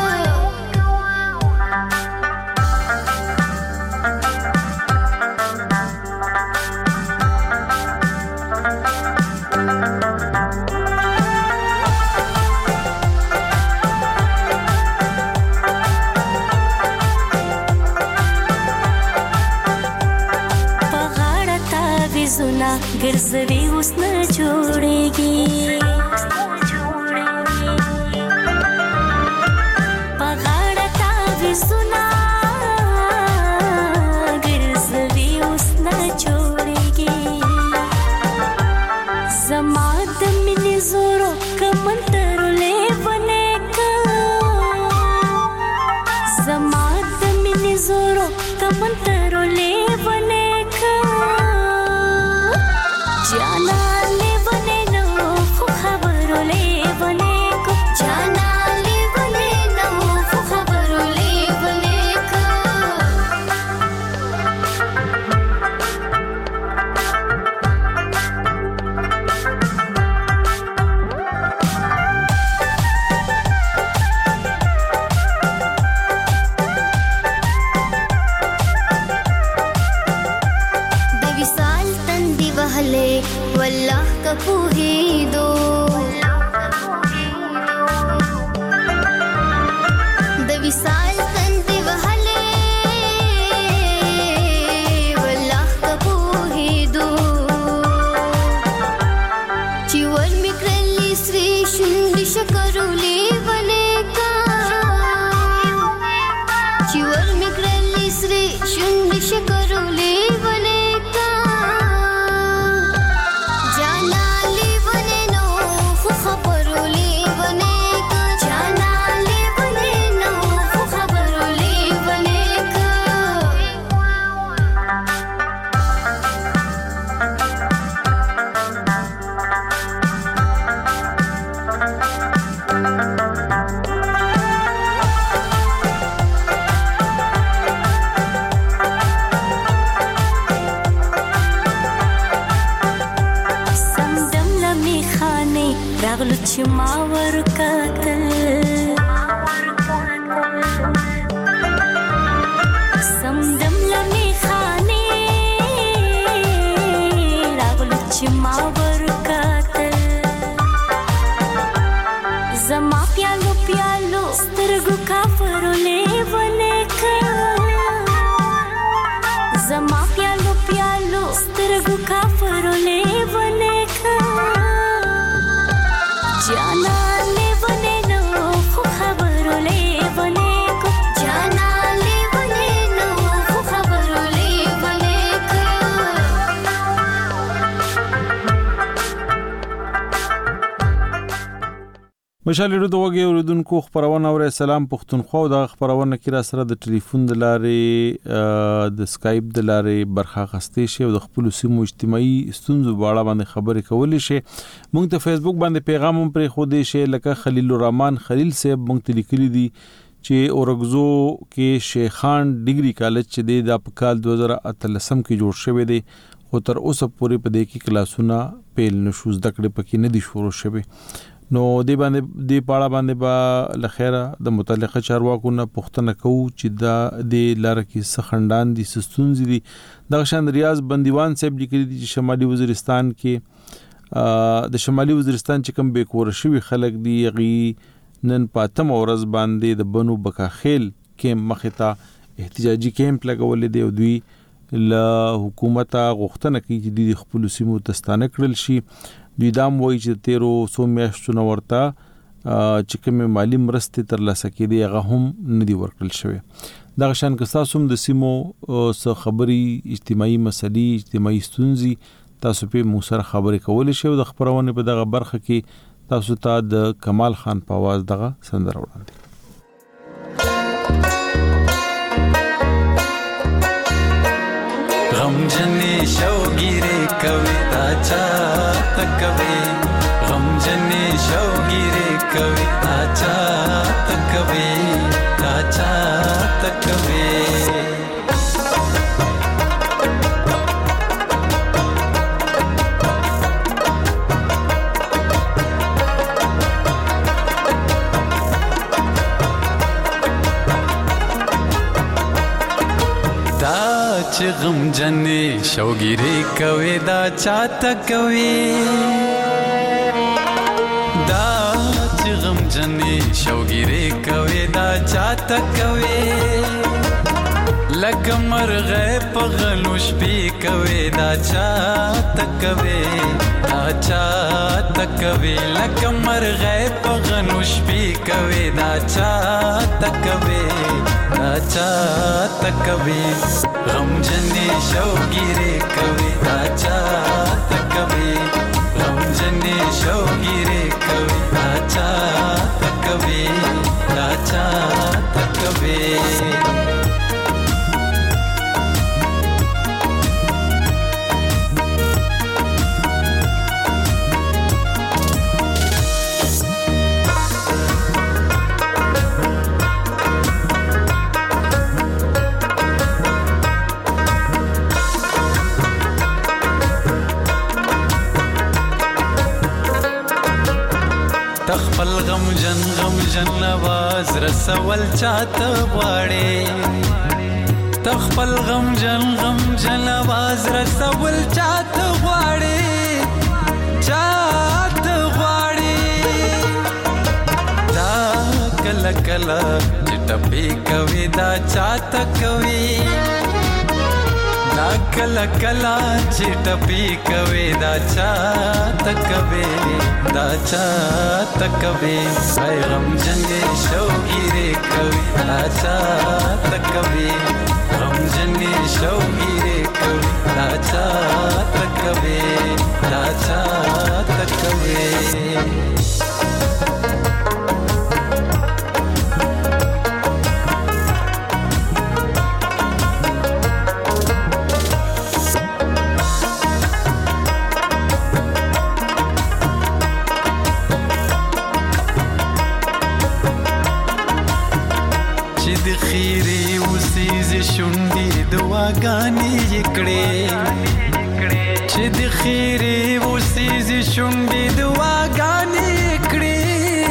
ګرځوي اوس نه جوړيږي پغاړه تا وسنا ګرځوي اوس نه جوړيږي زما د مینې زورو کمنترلې ونهک زما د مینې زورو کمنترلې ونهک جانا لیبلی نو خو خبرو لیبلی کو جانا چې ور میکړلې سری شونډې شکرولې ونه کا چې ور میکړلې سری شونډې شکرولې ونه کا جانا لیونه نو خو خبرولې ونه کا جانا لیونه نو خو خبرولې ونه کا راغلو چې ما ورکتل سمدم لمې خانې راغلو چې ما ورکتل زما پیالو پیالو سترګو کافرولې ونه کړ زما پیالو پیالو سترګو کافرولې ونه کړ जाना ले बने नो खो खबरो ले बने को जाना ले बने नो खो खबरो ले बने को مشال ډیرو د وګي اوریدونکو خبرونه اور سلام پښتونخوا د خبرونه کې را سره د ټلیفون د لارې د اسکایپ د لارې برخه غستې شي او د خپل سیمو اجتماعي ستونزو په اړه باندې خبرې کولې شي موږ ته فیسبوک باندې پیغام هم پرې خو دې شي لکه خلیل الرحمن خلیل صاحب موږ ته لیکلي دي چې اورګزو کې شیخان ډیګري کالج چې د کال 2013 کې جوړ شوی دی خو تر اوسه پورې په دې کې کلاسونه پیل نشو زده کړې پکې نه دي شروع شوی نو دی باندې دی پاړه باندې با لخيره د متعلقه چارواکو نه پوښتنه کوو چې دا د لار کې سخندان دي سستونزي دي د شان ریاض بندیوان صاحب لیکلي دي چې شمالي وزیرستان کې د شمالي وزیرستان چې کوم بیکور شوی خلک دي غي نن پاتم اورز باندې د بنو بکاخیل کې مخته احتجاجي کیمپ لګولې دی او دوی له حکومت غوښتنه کوي چې د خپل سیمو تستانه کړل شي دوی دام وایي چې 1300 میاشتونه ورته چې کوم مالی مرستې تر لاسه کېدي هغه هم ندي ورکړل شوی دا شان که تاسو هم د سیمو خبري اجتماعي مسلې اجتماعي ستونزې تاسو په مو سره خبرې کولې شئ د خبرونه په دغه برخه کې تاسو ته د کمال خان په आवाज دغه سندره وړاندې غم جنې شوګيره کوي تا چا تکوي غم جنې شوګيره کوي تا چا تکوي چې غم جنې شوګيره کوي دا چاته کوي دا چې غم جنې شوګيره کوي دا چاته کوي لکه مرغه په غلوش پی کوي دا چاته کوي لکه مرغه په غلوش پی کوي دا چاته کوي غم جنې شوګيره کوي دا چاته کوي غم جنې شوګيره کوي دا چاته کوي تخپل غم جن आवाज رسول چاته غواړي تخپل غم جن आवाज رسول چاته غواړي دا کله چې ټپي کوي دا چاته کوي دا کلا کلا چې ټپی کوي دا چا تکوي دا چا تکوي اي غم جنې شوګيره کوي دا چا تکوي غم جنې شوګيره کوي دا چا تکوي دا چا تکوي خیری وسیز شونډي دواګانې کړې چې د خیری وسیز شونډي دواګانې کړې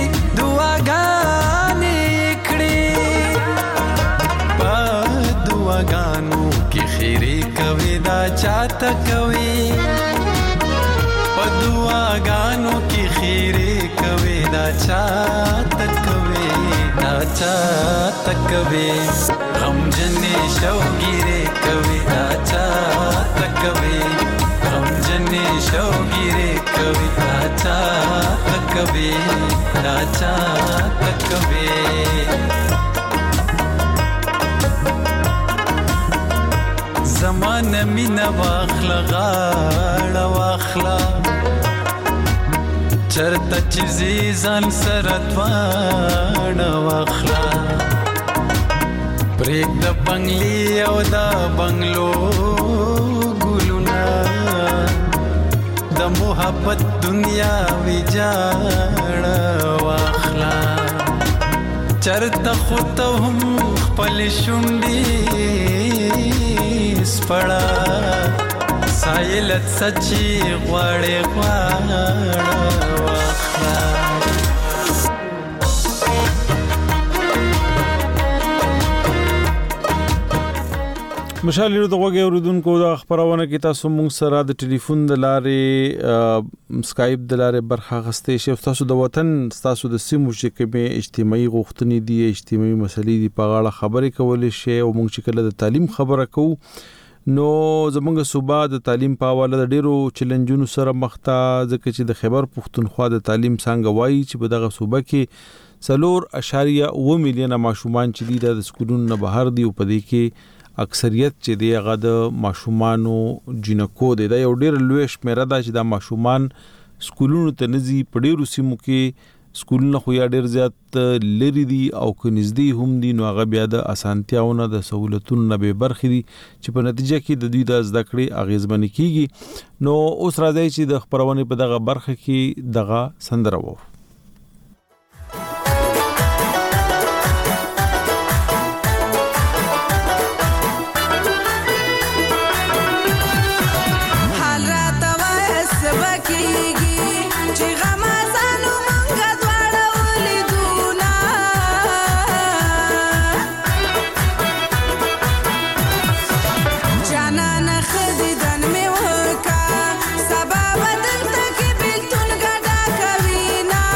دواګانې کړې په دواګانو کې خیری کوي دا چاته کوي په دواګانو کې خیری کوي دا چاته کوي دا چاته کوي غم جنې شوګيره کوي دا چاته کوي غم جنې شوګيره کوي دا چاته کوي دا چاته کوي زمان مینا واخلا غاړه واخلا چرته چې ځان سره توانه واخلا پرېږ د بنگلي او د بنگلو ګلونه د محبت دنیا ویجاړه واخلا چرته خو ته هم خپل شونډې سپړه سایلت سچي غواړې غواړه واخلا مشال یو دغه اوریدونکو د خبرونه کې تاسو مونږ سره د ټلیفون د لارې سکایپ د لارې برخه غستې شي تاسو د وطن تاسو د سیمو چې کومه اجتماعي غوښتنې دي اجتماعي مسلې دي په اړه خبرې کولې شي او مونږ چې کله د تعلیم خبره کوو نو زمونږ صوبا د تعلیم په حواله د ډیرو چیلنجونو سره مخ ته ځکه چې د خیبر پښتونخوا د تعلیم څنګه وایي چې په دغه صوبا کې 4.9 میلیونه ماشومان چې دي د سکولونو نه بهر دي او په دې کې اکثریت چې دی هغه د ماشومانو جنکو دی دا یو ډیر لوی شمیره ده چې د ماشومان سکولونو ته نزي په ډیرو سیمو کې سکولونه خو یا ډیر زیات لري دي او که نږدې هم دي نو هغه بیا د اسانتیاونه د سہولتونو نه به برخې دي چې په نتیجه کې د دوی د زده کړې اغیزمن کیږي نو اوس راځي چې د خبرونه په دغه برخه کې دغه سندره وو سبا بدل تک بلتون گدا کوینا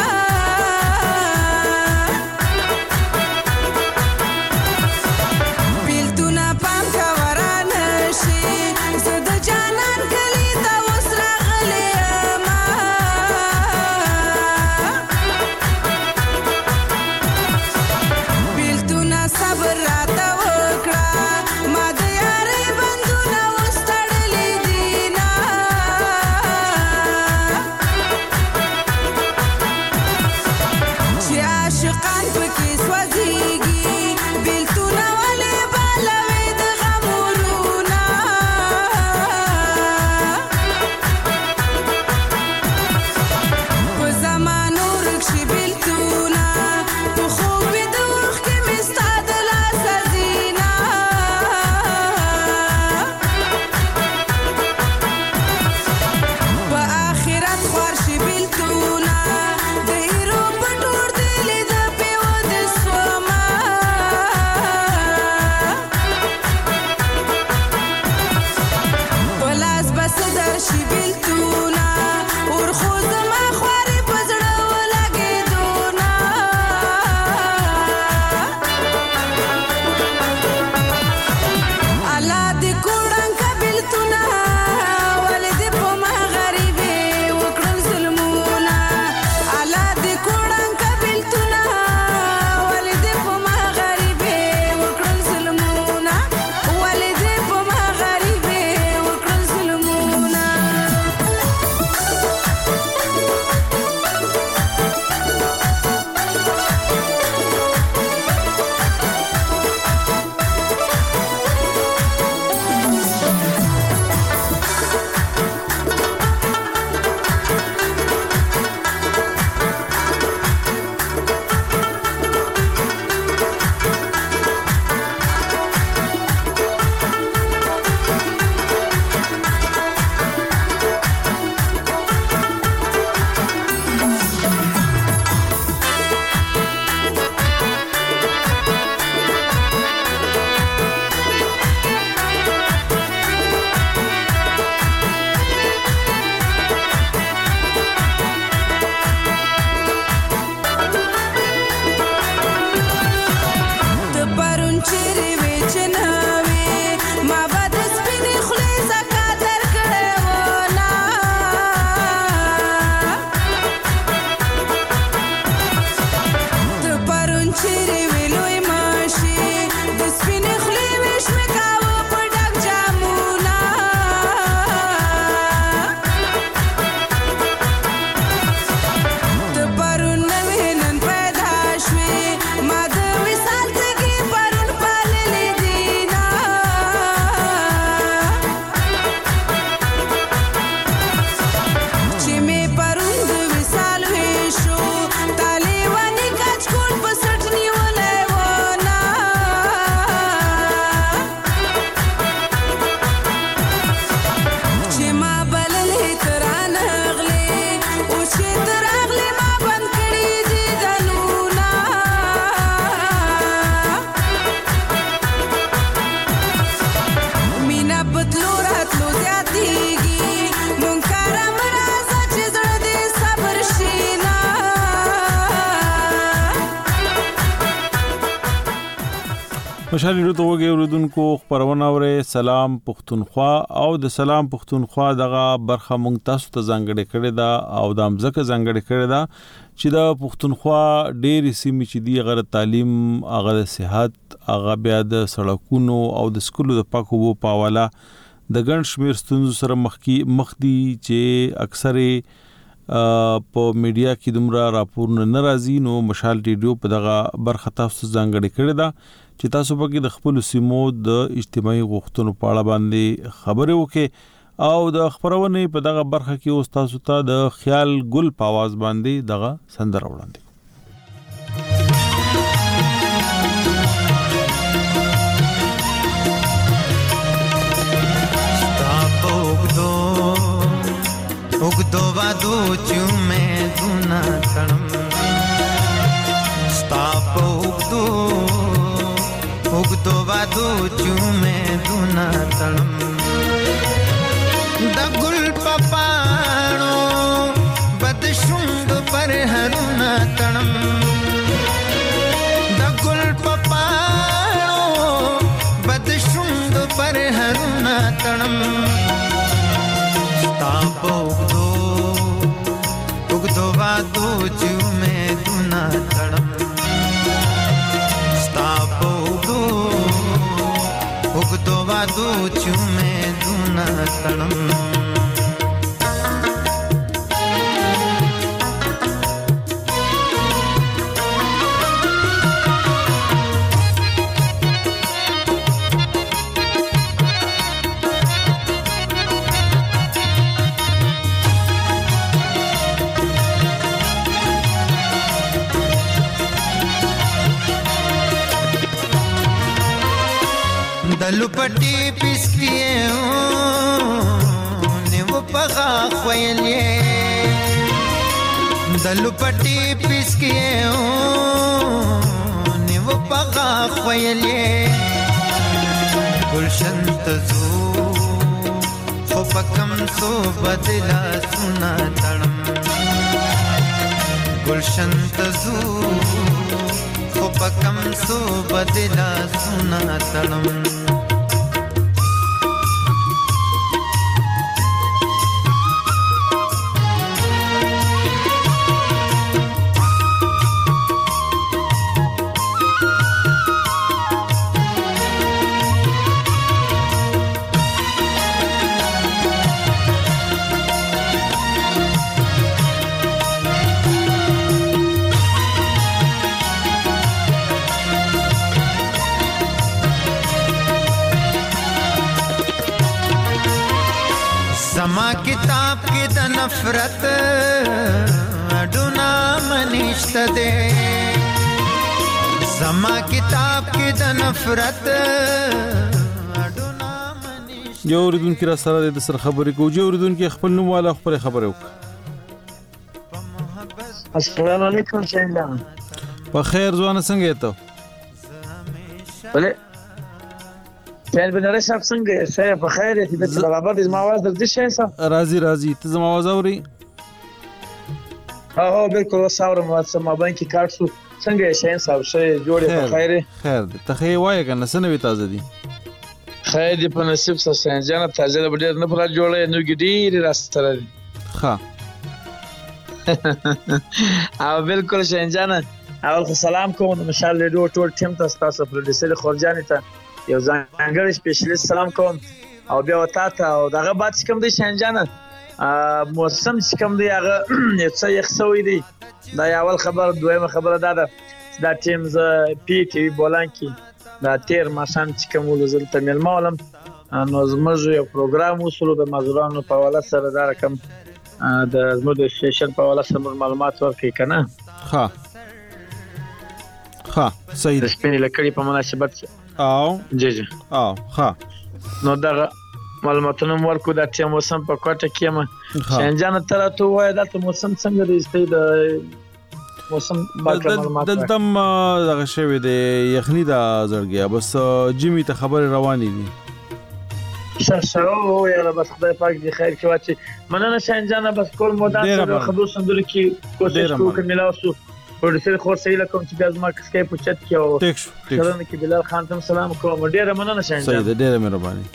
تراغلی ما بند کړي دي ځانونه مینا بدلو راتلو زیاتیږي مونږ کارم راځه چې زړه دې صبر شي نه مشال ریډیو ته وګورئ اوریدونکو خبرونه اورئ سلام پښتونخوا او د سلام پښتونخوا دغه برخه مونږ تاسو ته ځانګړې کړې ده او د امزکه ځانګړې کړې ده چې د پښتونخوا ډېری سیمې چې دی غیر تعلیم هغه د صحت هغه بیا د سړکونو او د سکولو د پاکو وو پاواله د ګڼ شمیر ستونزو سره مخ دي چې اکثره په میډیا کې دومره راپورونه ناراضي نو مشال ریډیو په دغه برخه تاسو ځانګړې کړې ده چې تاسو پکې د خپل سیمو د اجتماعي غوښتنو په اړه باندې خبرې وکړئ او د خبرونه په دغه برخه کې اوس تاسو ته د خیال ګل په आवाज باندې دغه سندره وړاندې उगदो वादो चुमे दुना तणम स्ताप उगदो वादो चुमे दुना तणम दगुल पपाणो बदशुंग पर हरुना तणम दगुल पपाणो बदशुंग पर हरुना तणम उगदो वादो चुमे दुना तणम स्तापो उगदो वादो चुमे दुना तणम दलुपटी पिसकिए ने वो पगा खोयले दलुपटी पिसकिए ने वो पगा खोयले गुलशन तजू खो पकम सो बदला सुना तणम गुलशन तजू खो पकम सो बदला सुना तणम समा किताब की द नफरत अडुना मनिश्त दे समा किताब की द नफरत अडुना मनिश्त جو اوریدونکو را سره د سر خبرې کو جو اوریدونکو خپل نوم والا خبر خبرې وک السلام علیکم څنګه په خیر ځوان څنګه ته بله خیر بنره صاحب څنګه سره په خیر دې د برابر د مواز د دې شي صاحب راضي ته زما आवाज اوري ها بالکل ساورم واتس ما باندې کارت شو څنګه شي صاحب شي جوړه په خیر ته خیر وای کنه سنوي تازه دي خیر دې په نصیب سره جنت تازه ډېر نه پر جوړه نو ګډي راستره دي ها او بالکل شنجانه اول سلام کوم مشال ریډیو ټول ټیم ته تاسو پروډوسر خورجان ته یو ځانګړی سپیشلیست سلام کوم او بیا وتا ته او دغه بعد کوم دي شنجانه موسم کوم دی هغه څه یخ سوی دی دا اول خبر دویمه خبره ده دا ټیم ز پی ټی وی بولانکی دا تیر ماشان چې کوم ولزل ته مل مولم نو زموږ یو پروګرام وسلو د مزورانو په حواله سره دا رقم د زموږ سټیشن په حواله سره معلومات ورکړي کنه ها صحیح د سپینې لکړې په مناسبت او جی او ها نو دا معلوماتونه ورکو دا چې موسم په کوټه کې ما شنجان تر ته وای دا موسم څنګه دی استې د موسم باندې معلومات دلته دغه شوی دی یخني دا زړګیا بس جمی ته خبر رواني دي شاو یا بس خدای پاک دې خیر کې واچي مننه شنجان بس کول مودان سره خدو سندل کې کوشش وکړم ملاوسو پروډوسر خو سهیل کوم چې بیا زما کسکې پوښتنه کیو ټیک شو کې بلال خان ته سلام کوم ډیره مننه شنجان صحیح ډیره مهرباني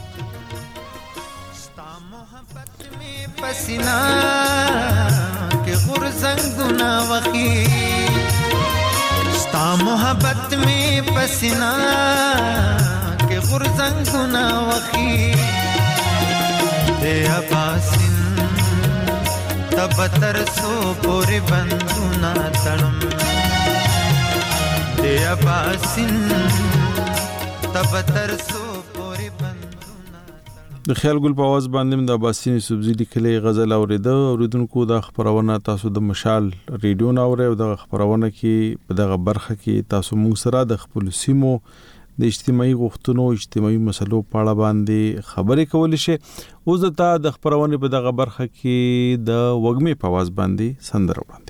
پسینا के गुरजंगुना वखी स्ता मोहब्बत में पसीना के गुरजंगुना वखी दे अबासिन तब तरसो पूरे बंदुना तड़म दे अबासिन तब तरसो د خیال ګل په आवाज باندې د عباسینی سبزیدی کلی غزل اوریدونکو د خبرونه تاسو د مشال ریډیو ناوره او د خبرونه کې په دغه برخه کې تاسو موږ سره د خپل سیمو د اجتماعي غوښتنو اجتماعي مسلو په اړه باندې خبرې کولې شي اوس د خبرونه په دغه برخه کې د وګمې په आवाज باندې سندره وړاندې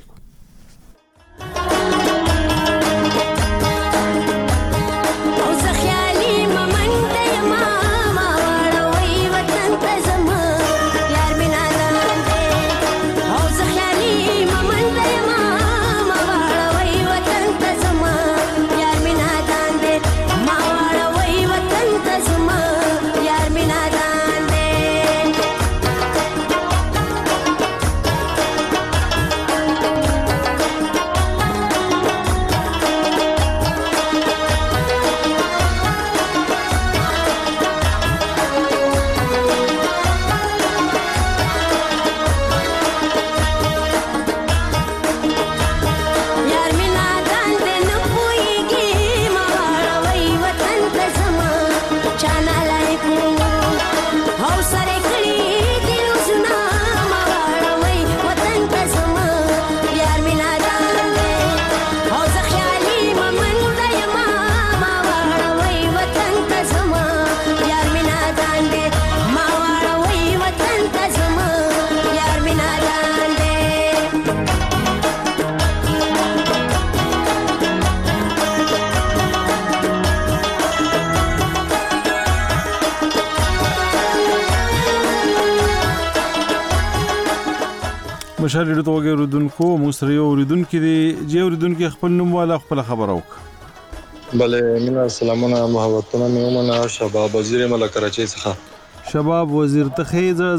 مشال ډیرو توګه اوریدونکو موږ سره یو اوریدونکو دی چې اوریدونکو خپل نوم والا خپل خبر اوک بله مینا سلامونه محبتونه میومنه شباب وزیر ملک کراچۍ څخه شباب وزیر ته خې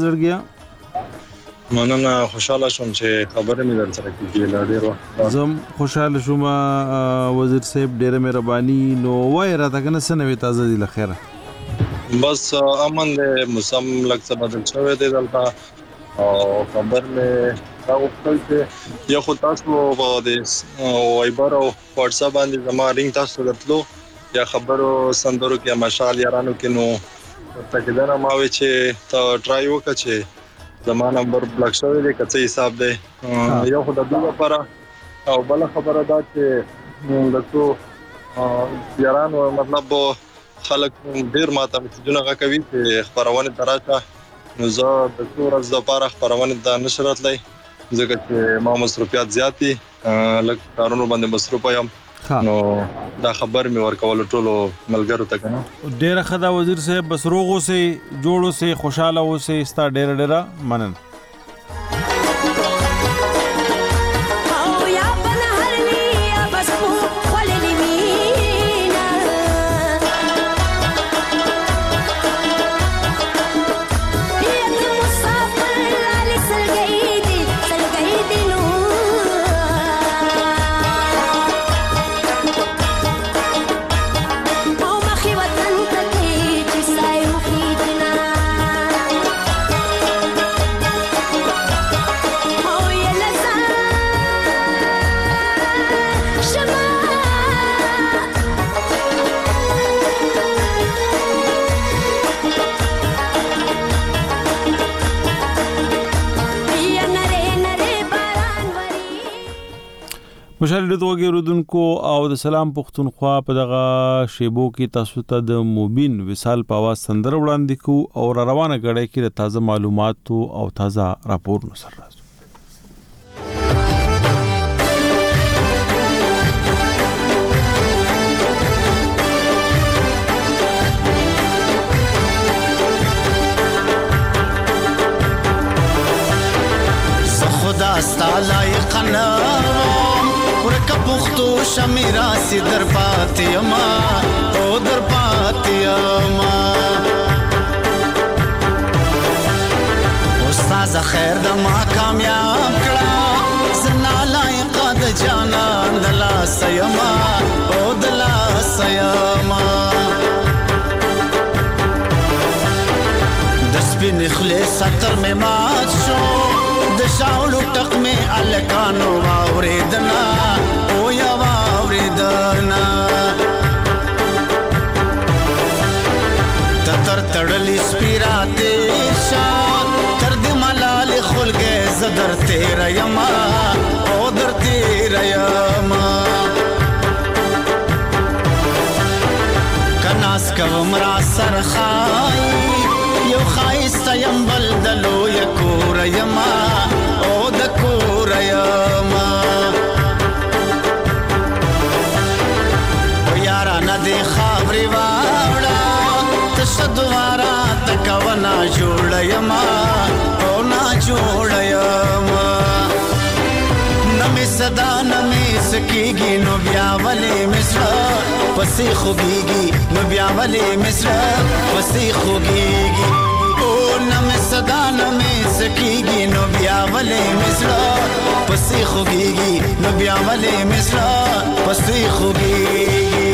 زړګیا مننه خوشاله شوم چې خبره مې در سره کیږي لا ډیر وخت زم خوشاله شوم وزیر صاحب ډیره مهرباني نو وای راته کنه سنوي تازه دي لخيره بس امن دې موسم لږ څه بدل شوی دی دلته او خبر مې دا وکړل چې یو خو تاسو په وایبر او واتس اپ باندې زما رینګ تاسو غتلو یا خبرو سندرو کې مشال یارانو کې نو تکدنه ما وی چې تا ټرای وکړه چې زما نمبر بلاک شوی دی کڅ حساب دی یو خو د دې لپاره او بل خبره دا چې دغه یارانو مطلب خلک ډیر ماته مسجونه کوي چې خبرونه تراشه نو زه د ټول د لپاره خبرونه د نشرات لای ځکه چې ما مصرفيات زیاتی لکه کارونو باندې مصروف یم نو دا خبر مې ورکول ټولو ملګرو ته کنه ډیره خدا وزیر صاحب بس روغو سي جوړو سي خوشاله و سي ستا ډیره منن مشال ډېر وګړي رودونکو او د سلام پښتونخوا په دغه شیبو کې تاسو ته د موبین وصال په आवाज سندره وړاندې کو او روانه غړې کې د تازه معلوماتو او تازه راپورونو سره راځو. خدا ستالایق نام ورکه پختو شمیرا سی در پاتیما او در پاتیما استاد خیر د ما کامیاب کړه زنا لایق د جانان د لاس یما او د لاس یما د سپین خلیص تر می مات شو د شاولو ټق می الکانو واوریدنا او یا واوریدنا تر تړلی سپیراته شان تر دې ملال خلګه زدر تیر یما او در تیر یما کناس کوم را سرخای یو خایست یم بلدلو یکور یما او د کور یما یارا ندی خبري واړه تشدوارا تکونا جوړ یما او نا جوړ یما نمی صدا نمی سکیږي نو بیا ولې مصر پسې خوږيږي نو بیا ولې مصر پسې خوږيږي او نمی صدا نمی سکیږي نو بیا ولې مصر پسې خوږيږي نو بیا ولې مصر پسې خوږيږي.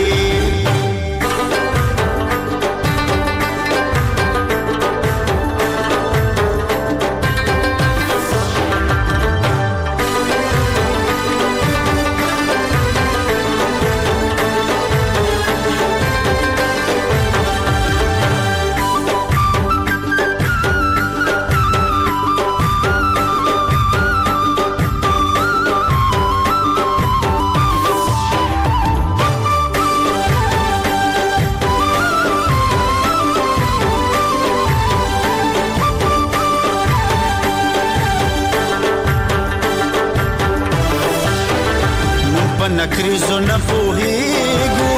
نکریزو نپوهیگو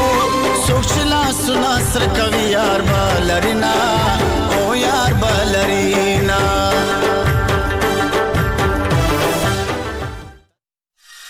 سوچلا سنا سر کوي یار بالرینا او یار بالری